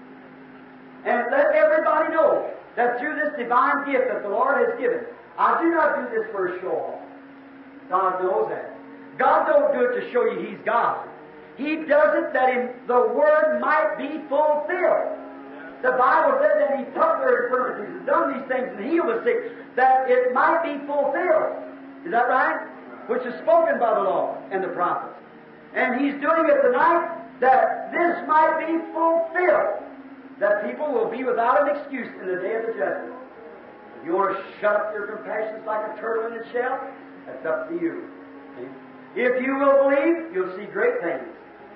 And let everybody know that through this divine gift that the Lord has given, I do not do this for a show-off. God knows that. God don't do it to show you He's God. He does it that in the Word might be fulfilled. The Bible said that He took their infirmities and done these things and healed the sick, that it might be fulfilled. Is that right? Which is spoken by the law and the prophets. And He's doing it tonight that this might be fulfilled, that people will be without an excuse in the day of the judgment. If you want to shut up your compassions like a turtle in its shell, that's up to you. See? If you will believe, you'll see great things.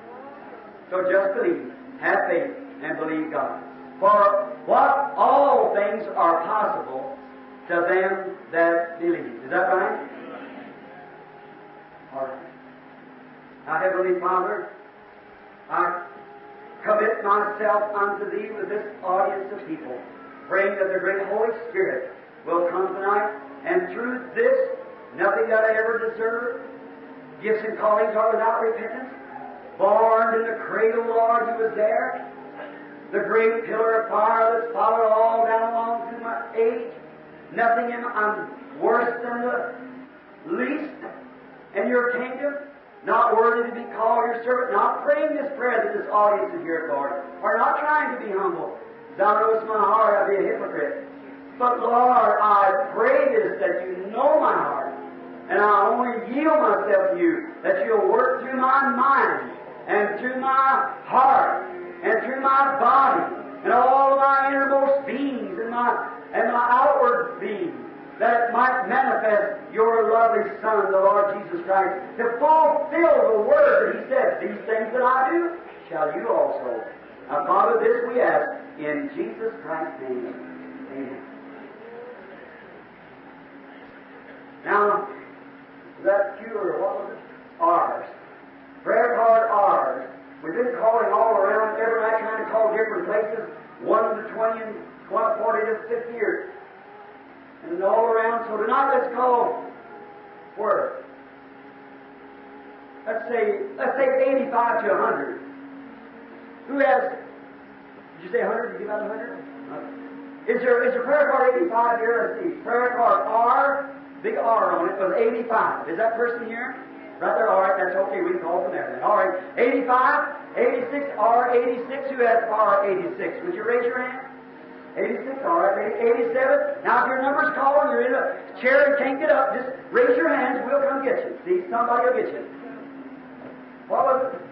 So just believe, have faith, and believe God. For what all things are possible to them that believe. Is that right? All right. Now, Heavenly Father, I commit myself unto Thee with this audience of people, praying that the great Holy Spirit will come tonight, and through this, nothing that I ever deserved, gifts and callings are without repentance. Born in the cradle, Lord, He was there. The great pillar of fire that's followed all down along through my age. Nothing in I'm worse than the least in your kingdom. Not worthy to be called your servant. Not praying this prayer that this audience is here, Lord. Or not trying to be humble. Thou knowest my heart, I'll be a hypocrite. But Lord, I pray this, that you know my heart, and I only yield myself to you, that you'll work through my mind, and through my heart, and through my body, and all of my innermost beings, and my, and my outward being, that it might manifest your lovely Son, the Lord Jesus Christ, to fulfill the word that He said, these things that I do, shall you also. Now, Father, this we ask in Jesus Christ's name. Amen. Now, that Q or what was it? R's. Prayer card R's. We've been calling all around every night, trying to call different places, one to twenty and forty to fifty years. And all around. So tonight let's call where? Let's say, let's say eighty-five to one hundred. Who has, did you say one hundred? Did you give out one hundred? Is there, is there prayer card eighty-five here? Let's see. Prayer card R, big R on it, was eighty-five. Is that person here? Right there? All right, that's okay. We can call from there then. All right. eighty-five, eighty-six, R eighty-six. Who has R eighty-six? Would you raise your hand? eighty-six, all right. eighty-seven. Now, if your number's called and you're in a chair and can't get up, just raise your hands. We'll come get you. See, somebody will get you. What was it?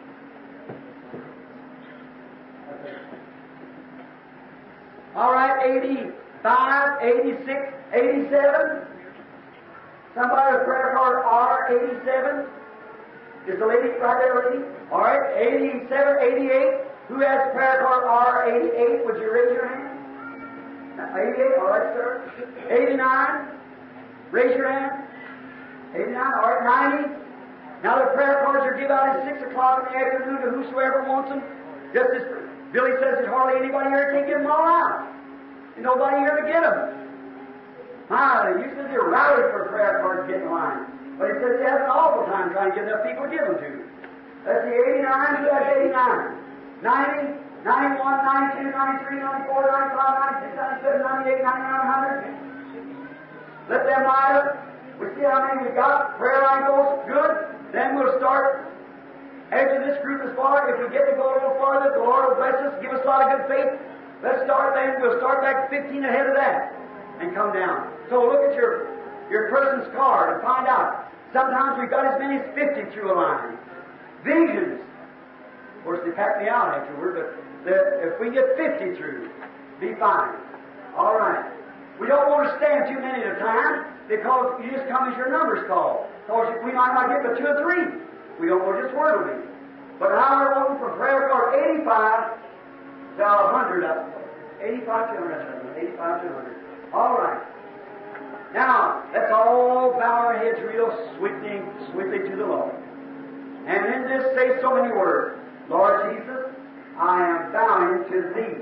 All right, eighty-five, eighty-six, eighty-seven. Somebody with prayer card R eighty-seven. Is the lady right there, lady? All right, eighty-seven, eighty-eight. Who has prayer card R eighty-eight? Would you raise your hand? eighty-eight, all right, sir. eighty-nine. Raise your hand. eighty-nine, all right, ninety. Now the prayer cards are given out at six o'clock in the afternoon to whosoever wants them. Just as Billy says, there's hardly anybody here that can give them all out. There's nobody here to get them. My, they usually they rally for prayer cards to get in line. But he says he has an awful time trying to get enough people to give them to. Let's see, eighty-nine, who has eighty-nine? ninety, ninety-one, ninety-two, ninety-three, ninety-four, ninety-five, ninety-six, ninety-seven, ninety-eight, ninety-nine, one hundred. Let them line up. We see how many we got. Prayer line goes good. Then we'll start. After this group is far, if we get to go a little farther, the Lord will bless us, give us a lot of good faith. Let's start then. We'll start back fifteen ahead of that and come down. So look at your your person's card and find out. Sometimes we've got as many as fifty through a line. Visions. Of course, they pack me out afterward, but the, if we get fifty through, be fine. All right. We don't want to stand too many at a time because you just come as your number's called. Because we might not get but two or three. We don't know just where it'll be. But now we're looking for prayer card eighty-five to one hundred. eighty-five to one hundred. eighty-five to one hundred. All right. Now, let's all bow our heads real sweetly, sweetly to the Lord. And in this say so many words. Lord Jesus, I am bowing to Thee.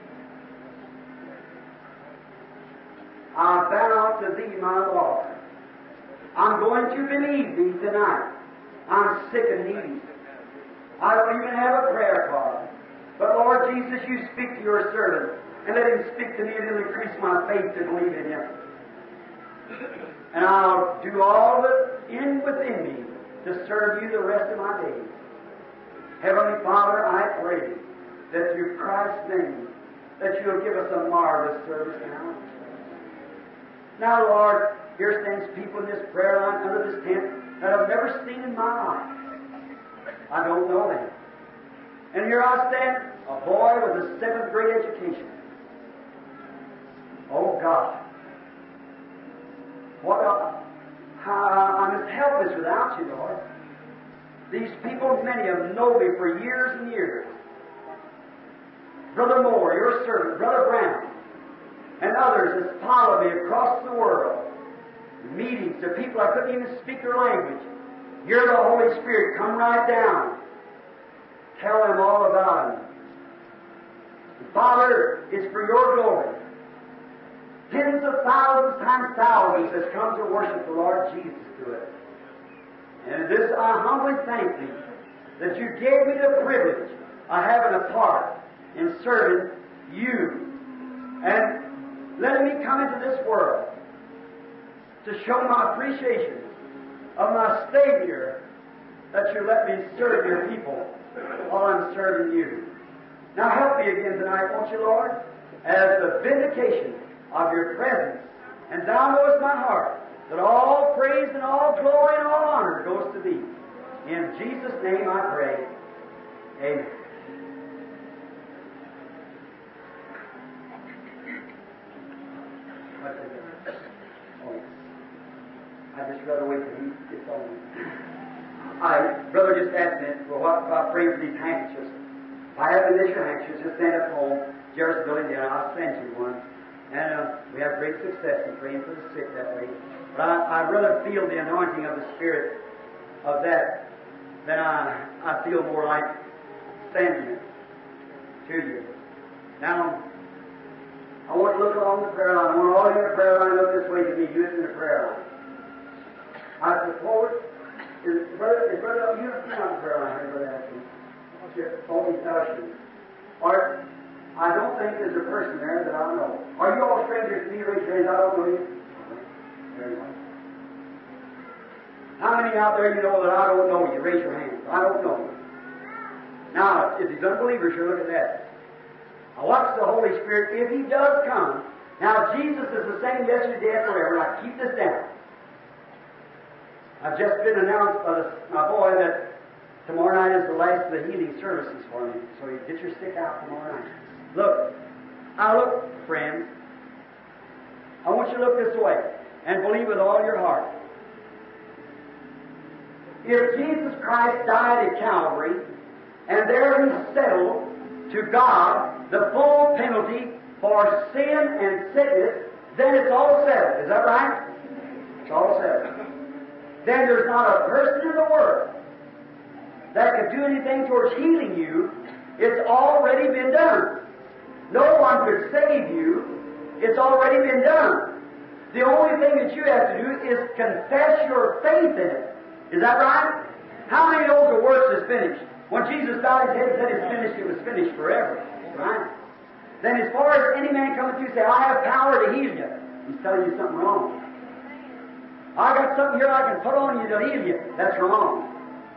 I bow to Thee, my Lord. I'm going to believe Thee tonight. I'm sick and needy. I don't even have a prayer card. But Lord Jesus, you speak to your servant, and let him speak to me, and it'll increase my faith to believe in Him. And I'll do all that in within me to serve you the rest of my days. Heavenly Father, I pray that through Christ's name, that you'll give us a marvelous service now. Now, Lord, here stands people in this prayer line under this tent that I've never seen in my life. I don't know them. And here I stand, a boy with a seventh grade education. Oh, God. What a, how, I'm as helpless without you, Lord. These people, many of them, know me for years and years. Brother Moore, your servant, Brother Brown, and others has followed me across the world. Meetings to people I couldn't even speak their language. You're the Holy Spirit. Come right down. Tell them all about Him. Father, it's for your glory. Tens of thousands times thousands has come to worship the Lord Jesus to it. And this I humbly thank Thee that you gave me the privilege of having a part in serving you and letting me come into this world to show my appreciation of my Savior that you let me serve your people while I'm serving you. Now help me again tonight, won't you, Lord, as the vindication of your presence. And thou knowest my heart, that all praise and all glory and all honor goes to thee. In Jesus' name I pray. Amen. Oh, I just rather wait till he gets on. I, brother, just asked me for what about praying for these handkerchiefs. If I have an issue handkerchiefs, just stand up home, Jerry's building down, I'll send you one. And uh, we have great success in praying for the sick that way. But I, I rather feel the anointing of the Spirit of that than I, I feel more like sending it to you. Now, I want to look along the prayer line. I want all of you in the prayer line look this way to me. You in the prayer line. I step forward. Is brother, is brother, you you're on the prayer line here, brother Ashley. All these ushers. Or, I don't think there's a person there that I know. Are you all strangers to me? Raise your hands. I don't know you. Very well. How many out there you know that I don't know you? Raise your hands. I don't know you. Now, if he's unbelievers, you look at that. Now watch the Holy Spirit. If he does come, now Jesus is the same yesterday and forever. Now keep this down. I've just been announced by the, my boy that tomorrow night is the last of the healing services for me. So you get your stick out tomorrow night. Look, now look, friends. I want you to look this way and believe with all your heart. If Jesus Christ died at Calvary, and there he settled to God the full penalty for sin and sickness, then it's all settled. Is that right? It's all settled. Then there's not a person in the world that could do anything towards healing you. It's already been done. No one could save you. It's already been done. The only thing that you have to do is confess your faith in it. Is that right? How many knows the works is finished? When Jesus died, his head said it's finished, it was finished forever. Right? Then as far as any man coming to you say, I have power to heal you, he's telling you something wrong. I got something here I can put on you to heal you. That's wrong.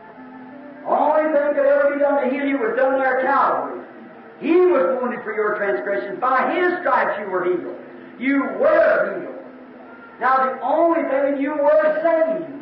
Only thing that ever be done to heal you was done there at Calvary. He was wounded for your transgressions. By His stripes you were healed. You were healed. Now the only thing, you were saved.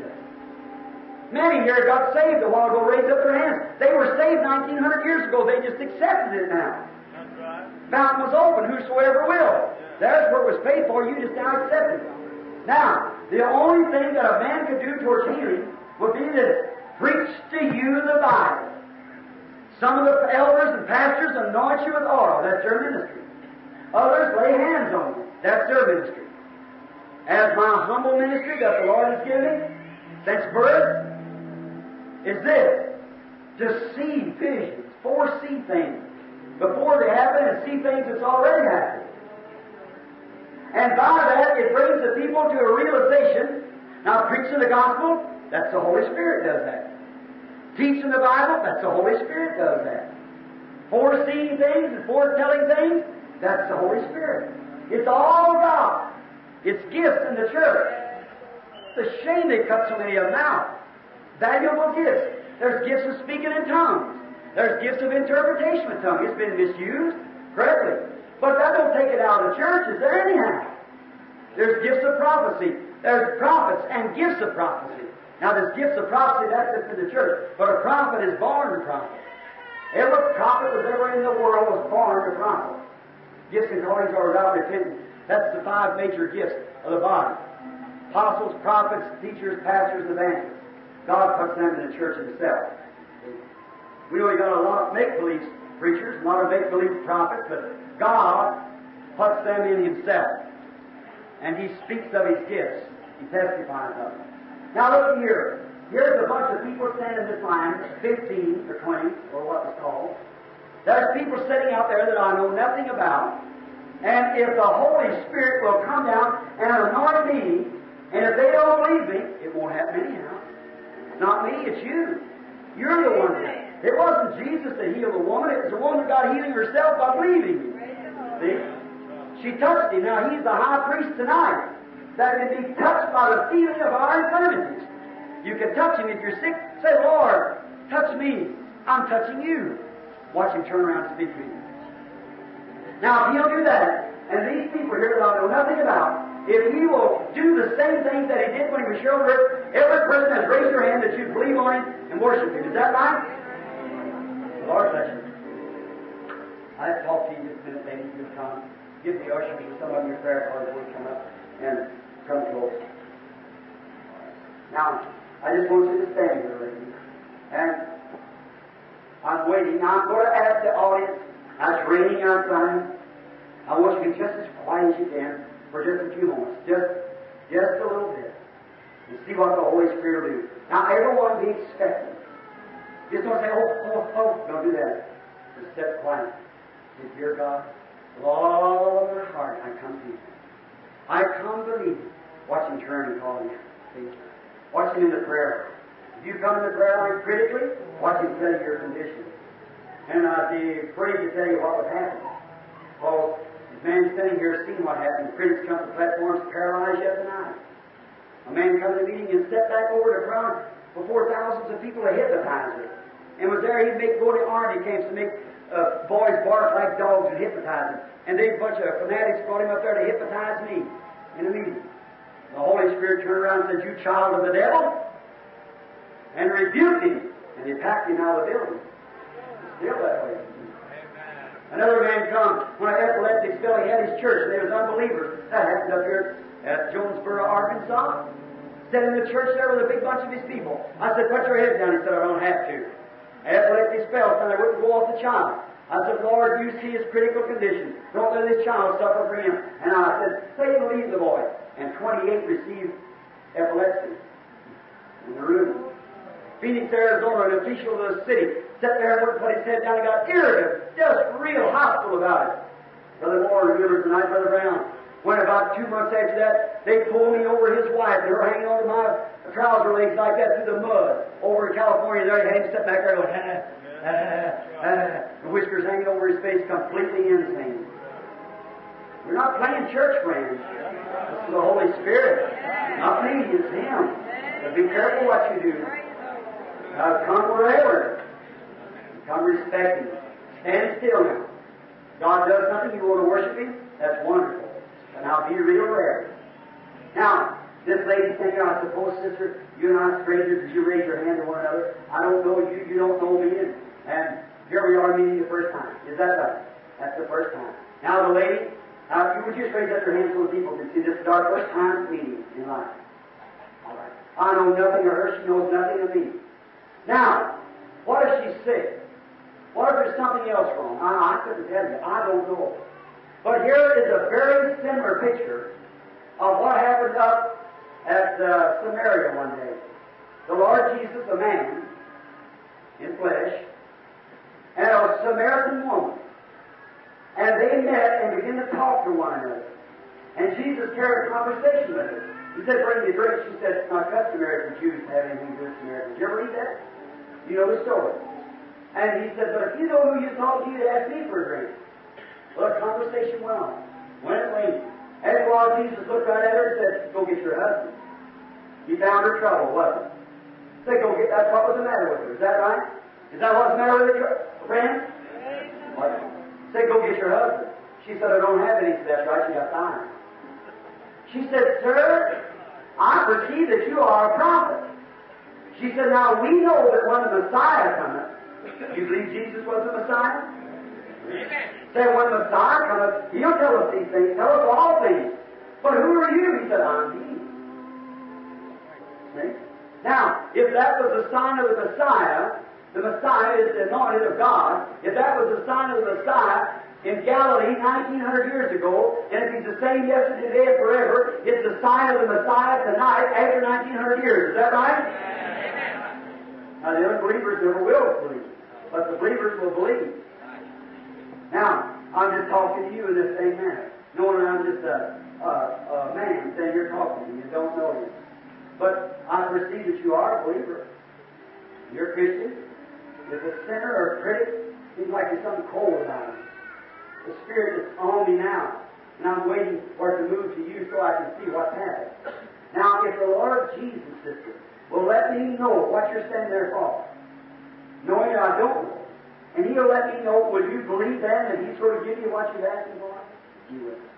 Many here got saved a while ago, raised up their hands. They were saved nineteen hundred years ago. They just accepted it now. That's right. Fountain was open, whosoever will. There's where it was paid for. You just now accepted it. Now, the only thing that a man could do towards healing would be this: preach to you the Bible. Some of the elders and pastors anoint you with oil. That's their ministry. Others lay hands on you. That's their ministry. As my humble ministry that the Lord has given me since birth is this: to see visions, foresee things before they happen, and see things that's already happened. And by that, it brings the people to a realization. Now, preaching the gospel, that's the Holy Spirit does that. Teaching the Bible, that's the Holy Spirit does that. Foreseeing things and foretelling things, that's the Holy Spirit. It's all God. It's gifts in the church. It's a shame they cut so many of them out. Valuable gifts. There's gifts of speaking in tongues. There's gifts of interpretation of tongues. It's been misused correctly. But that don't take it out of the church, is there anyhow? There's gifts of prophecy. There's prophets and gifts of prophecy. Now, there's gifts of prophecy, that's just in the church. But a prophet is born a prophet. Every prophet was ever in the world was born a prophet. Gifts and callings are without repentance. That's the five major gifts of the body. Apostles, prophets, teachers, pastors, evangelists. God puts them in the church Himself. We only got a lot of make-believe preachers, a lot of make-believe prophets, but God puts them in Himself. And He speaks of His gifts. He testifies of them. Now look here. Here's a bunch of people standing in this line, fifteen or twenty, or what it's called. There's people sitting out there that I know nothing about. And if the Holy Spirit will come down and anoint me, and if they don't believe me, it won't happen anyhow. It's not me, it's you. You're the one that... It wasn't Jesus that healed the woman. It was the woman that got healing herself by believing. See? She touched Him. Now, He's the high priest tonight that can be touched by the feeling of our infirmities. You can touch Him. If you're sick, say, Lord, touch me. I'm touching you. Watch Him turn around and speak to you. Now, if He'll do that, And these people here that I know nothing about, if he will do the same things that he did when he was here on earth, every person has raised their hand that you believe on him and worship him. Is that right? Lord bless you. I've talked to you just a minute, ladies. You come. Give the ushers or some of your prayer cards when you come up and come close. Now, I just want you to stand here, ladies. And I'm waiting. Now, I'm going to ask the audience. Now, it's raining outside. I want you to be just as quiet as you can for just a few moments. Just, just a little bit. And see what the Holy Spirit will do. Now, everyone be expecting. Just don't say, oh, oh, oh. Don't do that. Just sit quiet. Say, dear God, with all of my heart, I come to you. I come believing. Watch him turn and call you. See? Watch him in the prayer. If you come in the prayer line critically, watch him tell you your condition. And I'd be afraid to tell you what would happen. Well, this man sitting here seeing what happened. The critics come to the platforms, paralyzed yet tonight. A man come to the meeting and stepped back over the crowd before thousands of people to hypnotize it. And was there, he'd make go to army camps to make uh, boys bark like dogs and hypnotize them. And they, a bunch of fanatics brought him up there to hypnotize me in a meeting. The Holy Spirit turned around and said, you child of the devil, and rebuked him. And he packed him out of the building. Still that way. Another man come when an epileptic spell, he had his church, and there was unbelievers. That happened up here at Jonesboro, Arkansas. Sat in the church there with a big bunch of his people. I said, put your head down. He said, I don't have to. Epileptic spell, and they wouldn't go off the child. I said, Lord, you see his critical condition. Don't let this child suffer for him. And I said, Satan, leave the boy. And twenty-eight received epilepsy in the room. Phoenix, Arizona, an official of the city, sat there and wouldn't put his head down and got irritable, just real hostile about it. Brother Moore remembers tonight, Brother Brown. When about two months after that, they pulled me over his wife, and her hanging onto my trouser legs like that through the mud. Over in California, there he had him sit back there going, ah, ah, ah, the whiskers hanging over his face, completely insane. We're not playing church, friends. This is the Holy Spirit. Not me, it's Him. But be careful what you do. Now, come wherever. Come respect Him. Stand still now. God does something, you want to worship Him? That's wonderful. But now be real rare. Now, this lady thinking, I suppose, sister, you and I are strangers. Did you raise your hand to one another? I don't know you, you don't know me. And, and here we are meeting the first time. Is that right? That's the first time. Now, the lady, uh, you would just raise up your hand so people can see this is our first time meeting in life. All right. I know nothing of her. She knows nothing of me. Now, what if she's sick? What if there's something else wrong? I, I couldn't tell you. I don't know. But here is a very similar picture of what happened up at uh, Samaria one day. The Lord Jesus, a man in flesh, and a Samaritan woman. And they met and began to talk to one another. And Jesus carried a conversation with her. He said, bring me a drink. She said, it's not customary for Jews to have anything to do with Samaritans. Did you ever read that? You know the story. And he said, but if you know who you're talking to, you'd ask me for a drink. Well, the conversation went on. Went late. After a while, Jesus looked right at her and said, go get your husband. He found her trouble, wasn't he? Said, go get, that's what was the matter with her. Is that right? Is that what's the matter with her, friend? What? Said, go get your husband. She said, I don't have any. He said, that's right, she got five. She said, sir, I perceive that you are a prophet. She said, now we know that when the Messiah cometh, you believe Jesus was the Messiah? Amen. Say, when the Messiah cometh, He'll tell us these things, tell us all things. But who are you? He said, I'm He. See? Now, if that was the sign of the Messiah, the Messiah is the anointed of God. If that was the sign of the Messiah in Galilee nineteen hundred years ago, and if He's the same yesterday, today, and forever, it's the sign of the Messiah tonight after nineteen hundred years. Is that right? Amen. Now, the unbelievers never will believe, but the believers will believe. Now, I'm just talking to you in this same manner, knowing I'm just a, a, a man saying you're talking to me. You don't know Him. But I perceive that you are a believer. You're a Christian. If a sinner or a critic seems like there's something cold about him. The Spirit is on me now, and I'm waiting for it to move to you so I can see what's happening. Now, if the Lord Jesus, sister, will let me know what you're standing there for, knowing I don't know, and He'll let me know, will you believe then that He's going to give you what you're asking for? You will.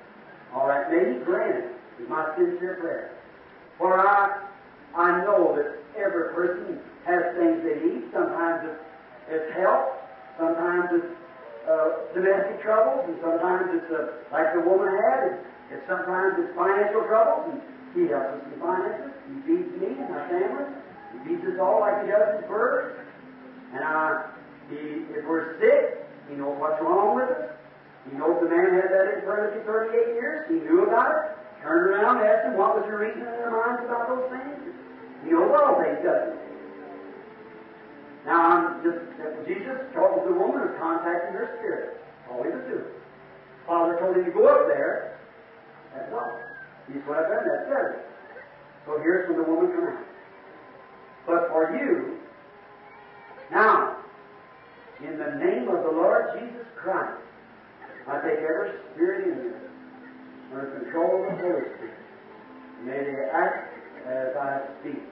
All right, may He grant it, is my sincere prayer. For I, I know that every person has things they need. Sometimes it's, it's health, sometimes it's uh, domestic troubles, and sometimes it's uh, like the woman had. It's, it's sometimes it's financial troubles, and He helps us in finances. He feeds me and my family. He feeds us all like He does His birds. And I, he, if we're sick, He knows what's wrong with us. He knows the man had that infirmity thirty-eight years. He knew about it. Turned around and asked him what was the reason in their minds about those things. He knows all things, doesn't He? Now, I'm just, Jesus talking to the woman who's contacting her spirit. That's all He was doing. Father told Him to go up there. That's all. He went up there and that said it. So here's when the woman come out. But for you, now, in the name of the Lord Jesus Christ, I take every spirit in you under control of the Holy Spirit. May they act as I speak.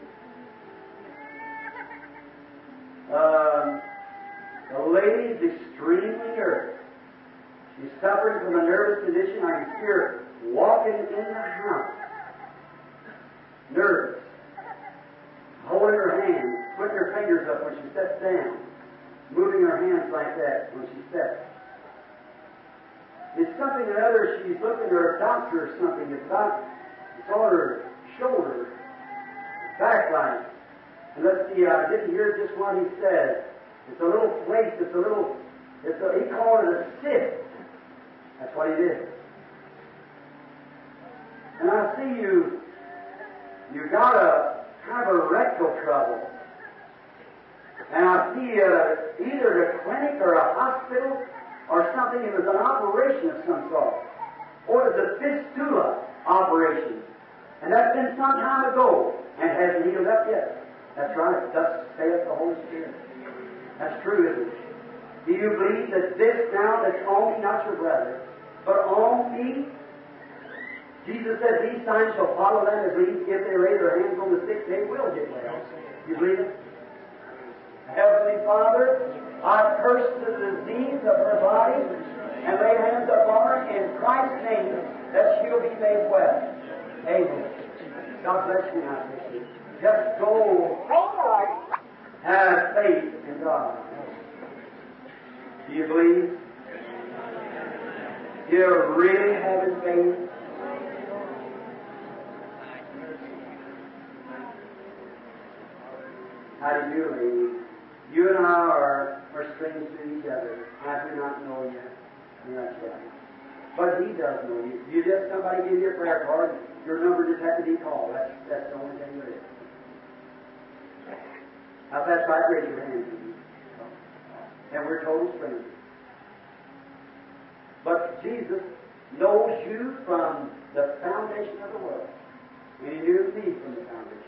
Um, the lady's extremely nervous. She's suffering from a nervous condition. I can hear her walking in the house. Nervous. Holding her hands, putting her fingers up when she steps down. Moving her hands like that when she steps. It's something or other. She's looking at her doctor or something. It's about, it's on her shoulder, backline. And let's see, I didn't hear just what he said. It's a little place, it's a little, it's a, he called it a cyst. That's what he did. And I see you, you got a kind of a rectal trouble. And I see uh, either a clinic or a hospital or something. It was an operation of some sort. Or it was a fistula operation. And that's been some time ago and hasn't healed up yet. That's right. Thus saith the Holy Spirit. That's true, isn't it? Do you believe that this now that's on me, not your brother, but on me? Jesus said, these signs shall follow them that believe. If they lay their hands on the sick, they will get well. You believe it? Heavenly Father, I curse the disease of her body and lay hands upon her in Christ's name that she'll be made well. Amen. God bless you now, sister. Just go. Have faith in God. Do you believe? You're really having faith? How do you do, lady? You and I are, are strangers to each other. I do not know you. That's right. But He does know you. You just, somebody give you a prayer card, your number just has to be called. That's, that's the only thing there is. Now, if that's right, raise your hand. And we're total strangers. But Jesus knows you from the foundation of the world. And He knew me from the foundation.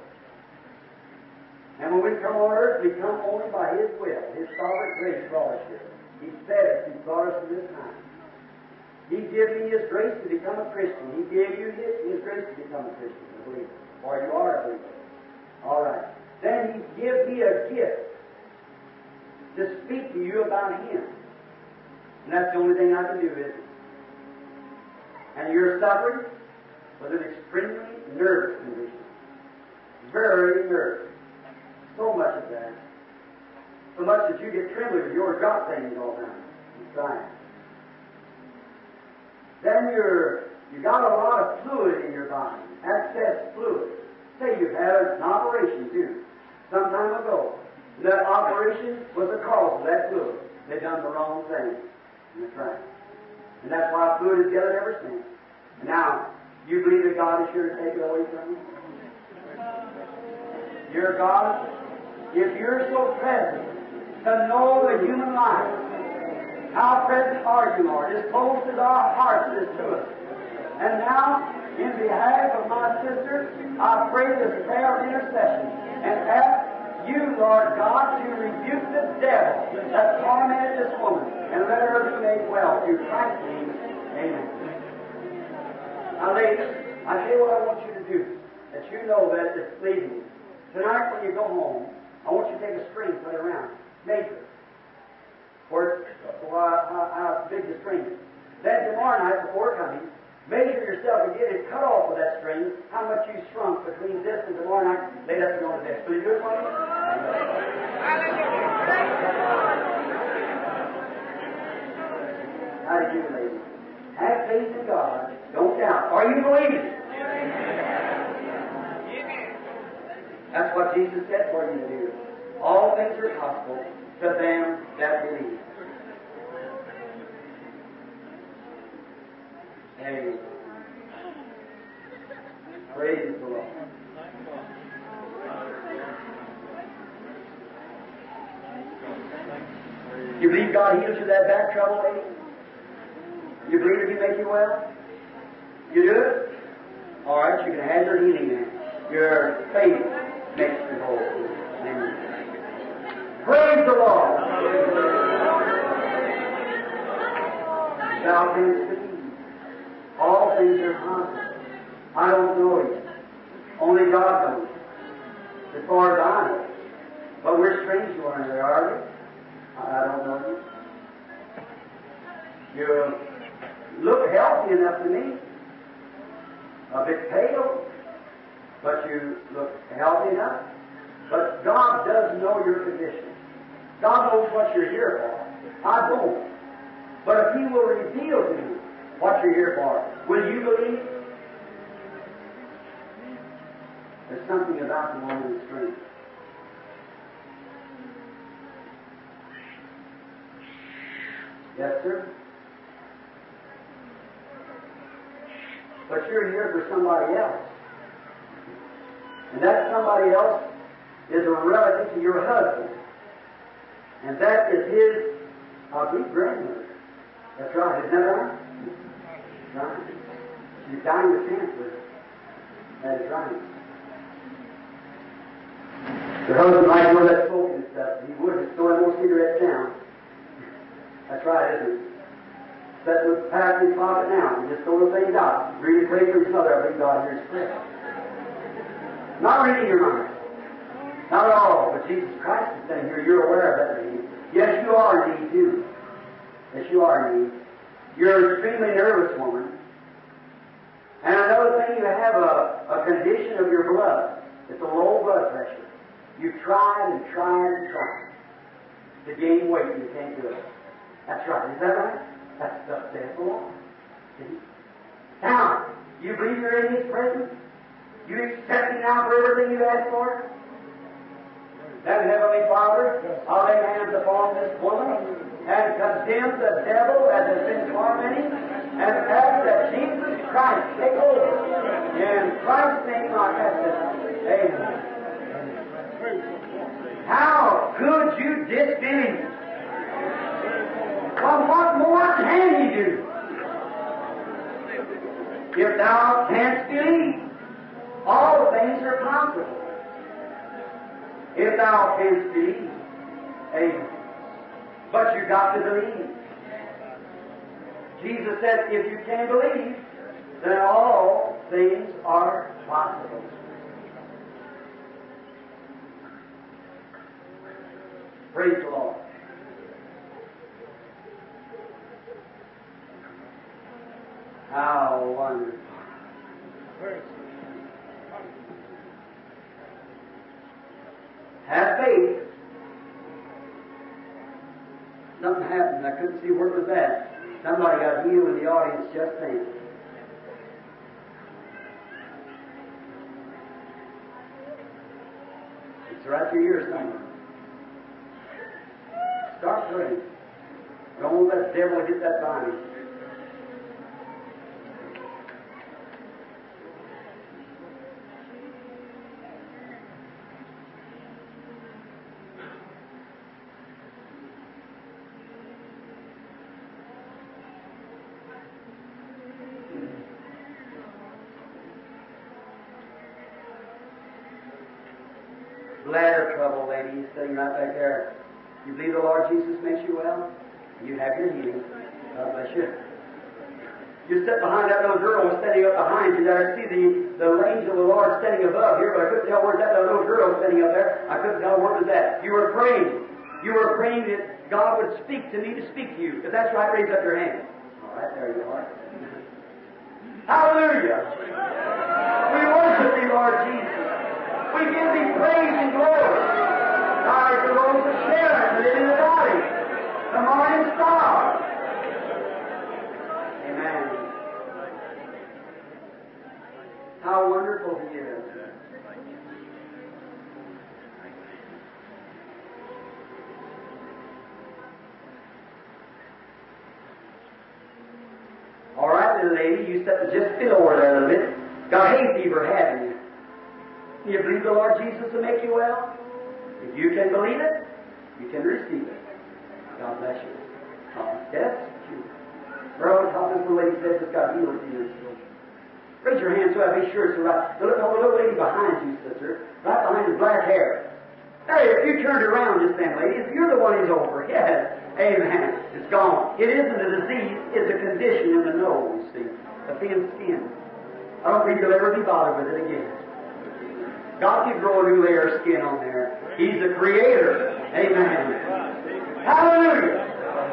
And when we come on earth, we come only by His will. His sovereign grace brought us here. He said it. He brought us to this time. He gave me His grace to become a Christian. He gave you His, His grace to become a Christian, a believer. Or you are a believer. All right. Then He gives me a gift to speak to you about Him. And that's the only thing I can do, isn't it? And you're suffering with an extremely nervous condition. Very nervous. So much of that. So much that you get trembling with your drop things all down. That's right. Then you're, you got a lot of fluid in your body. Excess fluid. Say you've had an operation too, some time ago. That operation was the cause of that fluid. They done the wrong thing. That's right. And that's why fluid is gathered ever since. And now, you believe that God is here to take it away from you? Dear God, if you're so present to know the human life, how present are you, Lord? As close as our hearts is to us. And now, in behalf of my sister, I pray this prayer of intercession and ask you, Lord God, to rebuke the devil that tormented this woman and let her be made well through Christ's name. Amen. Now, ladies, I tell you what I want you to do, that you know that it's leading. Tonight, when you go home, I want you to take a string and put it around. Measure it. For, for how, how big the string is. Then tomorrow night, before coming, Measure yourself again and cut off with that string how much you shrunk between this and tomorrow night. Lay that thing on the desk. Will you do it for me? How do you do, ladies? Have faith in God. Don't doubt. Are you believing? That's what Jesus said for you to do. All things are possible to them that believe. Amen. Praise the Lord. You believe God heals you that back trouble, lady? You believe it can make you well? You do it? All right, you can have your healing then. Your faith makes you whole. Amen. Praise the Lord. Thou canst believe. All things are possible. I don't know you. Only God knows you. As far as I know. But we're strangers to one another, are we? I don't know you. You look healthy enough to me. A bit pale. But you look healthy enough. But God does know your condition. God knows what you're here for. I don't. But if He will reveal to you what you're here for, will you believe? There's something about the woman's strength. Yes, sir? But you're here for somebody else. And that somebody else is a relative to your husband. And that is his, I believe, grandmother. That's right. Isn't that right? Right. She's dying of cancer. That is right. Your husband might know that smoking stuff. He would just throw them more cigarettes down. That's right, isn't it? Set with pack in his pocket now. He just throw the things out. Really pray for his mother. I believe God hears prayer. Not reading your mind. Not at all. But Jesus Christ is saying here, you're aware of that need. Yes, you are in need too. Yes, you are in need. You're an extremely nervous woman. And another thing, you have a, a condition of your blood. It's a low blood pressure. You've tried and tried and tried to gain weight and you can't do it. That's right. Is that right? That's the saith the Lord. See? Now, you believe you're in His presence? You accept Him now for everything you've asked for? Then, Heavenly Father, I'll lay hands upon this woman and condemn the devil that has been tormenting and ask that Jesus Christ take over. In Christ's name I ask it. Amen. How could you disbelieve? Well, what more can you do? If thou canst believe, all things are possible. If thou canst believe, amen. But you've got to believe. Jesus said, if you can believe, then all things are possible. Praise the Lord. How wonderful. Have faith. Something happened. I couldn't see where it was at. Somebody got healed in the audience just then. It's right through here somewhere. Start praying. Don't let the devil get that by me. Bladder trouble, lady, sitting right back there. You believe the Lord Jesus makes you well? You have your healing. God bless you. You sit behind that little girl was standing up behind you there. I see the, the angel of the Lord standing above here, but I couldn't tell where that little girl standing up there. I couldn't tell where it was at. You were praying. You were praying that God would speak to me to speak to you. If that's right, raise up your hand. All right, there you are. Hallelujah. We worship Thee, Lord Jesus. We give Thee praise and glory. Thou art the rose of Sharon, the lily of the valley, the morning star. Amen. How wonderful He is. All right, little lady, you set just sit over there a little bit. Got hay fever, haven't you? Do you believe the Lord Jesus will make you well? If you can believe it, you can receive it. God bless you. Oh, yes, true. Brother, how this little lady says it's got healing in her still. Raise your hand so I be sure it's right. The little, the little lady behind you, sister, right behind the black hair. Hey, if you turned around just then, ladies, you're the one who's over. Yes. Amen. It's gone. It isn't a disease, it's a condition in the nose, see. A thin skin. I don't think you'll ever be bothered with it again. God can grow a new layer of skin on there. He's the Creator. Amen. Hallelujah.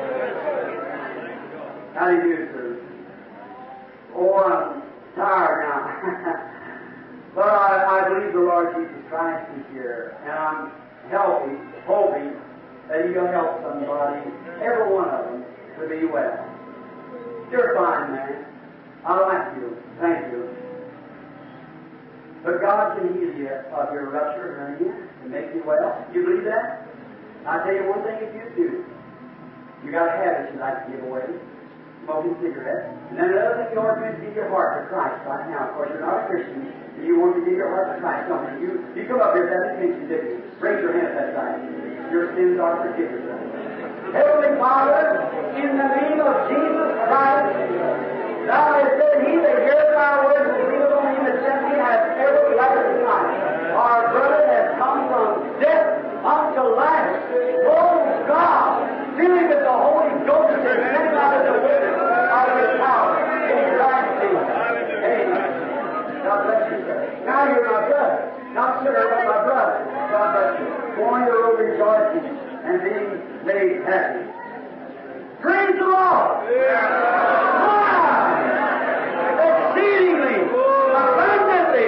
How do you do, sir? Oh, I'm tired now. But I, I believe the Lord Jesus Christ is here, and I'm healthy, hoping that He'll help somebody, every one of them, to be well. You're fine, man. I like you. Thank you. But God can heal you of your rupture hernia and make you well. You believe that? I'll tell you one thing if you do. You got a habit you like to give away. Smoking cigarettes. And then another thing you ought to do is give your heart to Christ right now. Of course, you're not a Christian, and you want to give your heart to Christ. Don't you? You come up here, that attention, didn't you? Raise your hand at that time. Your sins are forgiven. Heavenly Father, in the name of Jesus Christ, Thou hast said, He that heareth Thy words and believeth on Him that sent Me hath everlasting life. Our brother has come from death unto life. Oh God, fill him with the Holy Ghost and send him out of the wilderness of His power. In Christ's name. Amen. God bless you, sir. Now you're my brother. Not sir, but my brother. God bless you. Go on your road rejoicing and being made happy. Praise the Lord! Wow! Exceedingly, abundantly.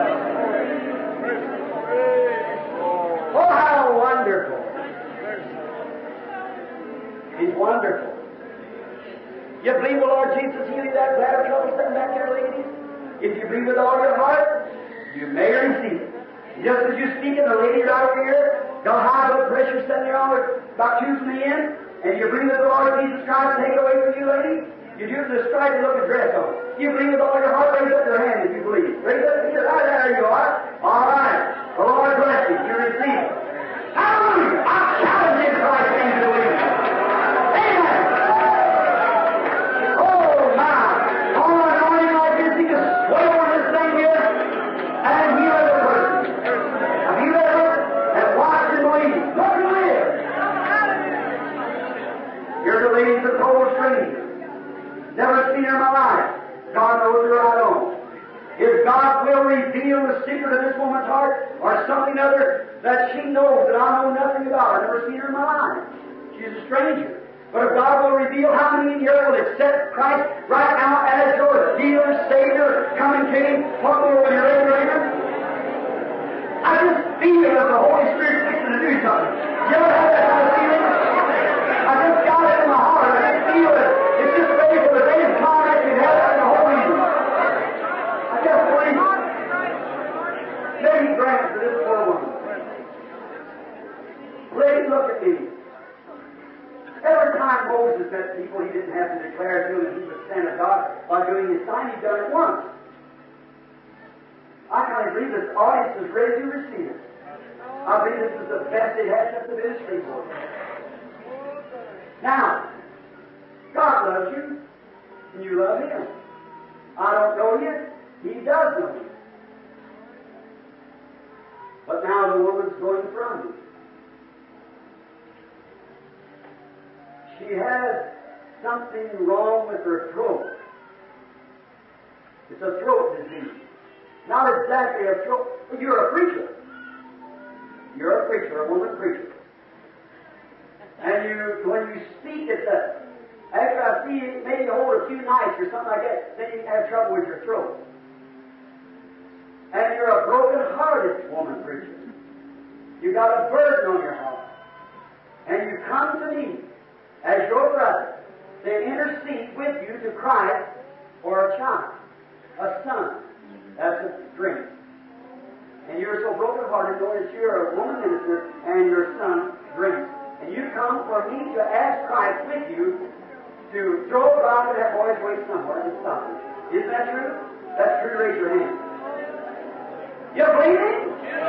Oh, how wonderful! He's wonderful. You believe the Lord Jesus healed that bladder trouble sitting back there, ladies? If you believe with all your heart, you may receive it. Just as you speak, and the lady right over here got high blood pressure sitting there on her, about two from the end, and you believe that the Lord Jesus Christ take it away from you, lady? You do the striped look and dress on. You believe with all your heart, raise up your hand if you believe. Raise up your hand. There you are. All right. The Lord bless you. You receive it. Hallelujah! I challenge you, Christ, name to believe it. Amen. Oh, my. All anointing like this, He can sway over this thing here and heal every person. Have you ever and watched and believe? Look and live. Here's a lady that's a total stranger. Never seen her in my life. God knows her right on. If God will reveal the secret of this woman's heart or something other that she knows that I know nothing about, I've never seen her in my life. She's a stranger. But if God will reveal, how many in here will accept Christ right now as your healer, Savior, come and King, talk over when you're ready to hear? I just feel that the Holy Spirit's fixing to do something. You ever had that kind of feeling? I just got it in my heart. I just feel it. It's just ready for the day of time that you have it in the whole evening. I just believe it. Maybe grant for this poor woman. Lady, look at me. Every time Moses met people, he didn't have to declare to them that he was sent of God by doing his sign. He'd done it once. I kind of believe this audience is ready to receive it. I believe this is the best it has up to this people. Now, God loves you, and you love Him. I don't know you, He does know you. But now the woman's going from you. She has something wrong with her throat. It's a throat disease. Not exactly a throat, but you're a preacher. You're a preacher, a woman preacher. And you, when you speak, it's a, After I see you maybe hold a few nights or something like that, then you have trouble with your throat. And you're a broken-hearted woman preacher. You got a burden on your heart. And you come to me as your brother to intercede with you to Christ for a child, a son. That's a drink. And you're so broken-hearted knowing that you're a woman minister and your son drinks. And you come for me to ask Christ with you to throw a rock at that boy's waist somewhere and stop it. Isn't that true? That's true. Raise your hand. You believe it?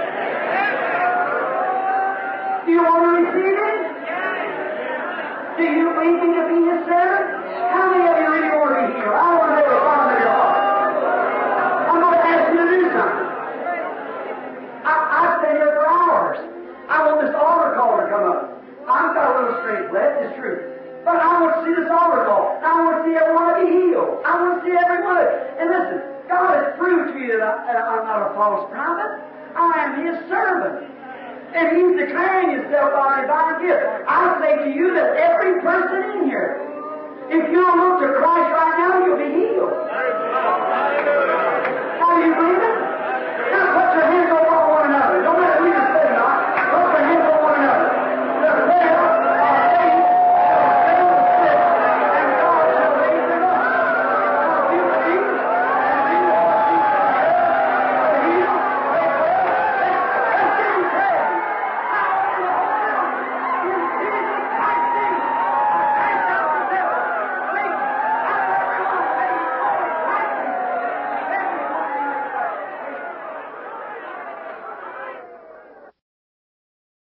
Do you want to receive it? Do you believe me to be His servant? How many of you really want to be healed? I want to know the bottom of your heart. I'm going to ask you to do something. I, I've been here for hours. I want this altar call to come up. I've got a little strength left, it's true. But I want to see this altar call. I want to see everyone be healed. I want to see everyone. And listen, God has proved to you that I, uh, I'm not a false prophet. I am His servant. And He's declaring Himself by divine gift. I say to you that every person in here, if you'll look to Christ right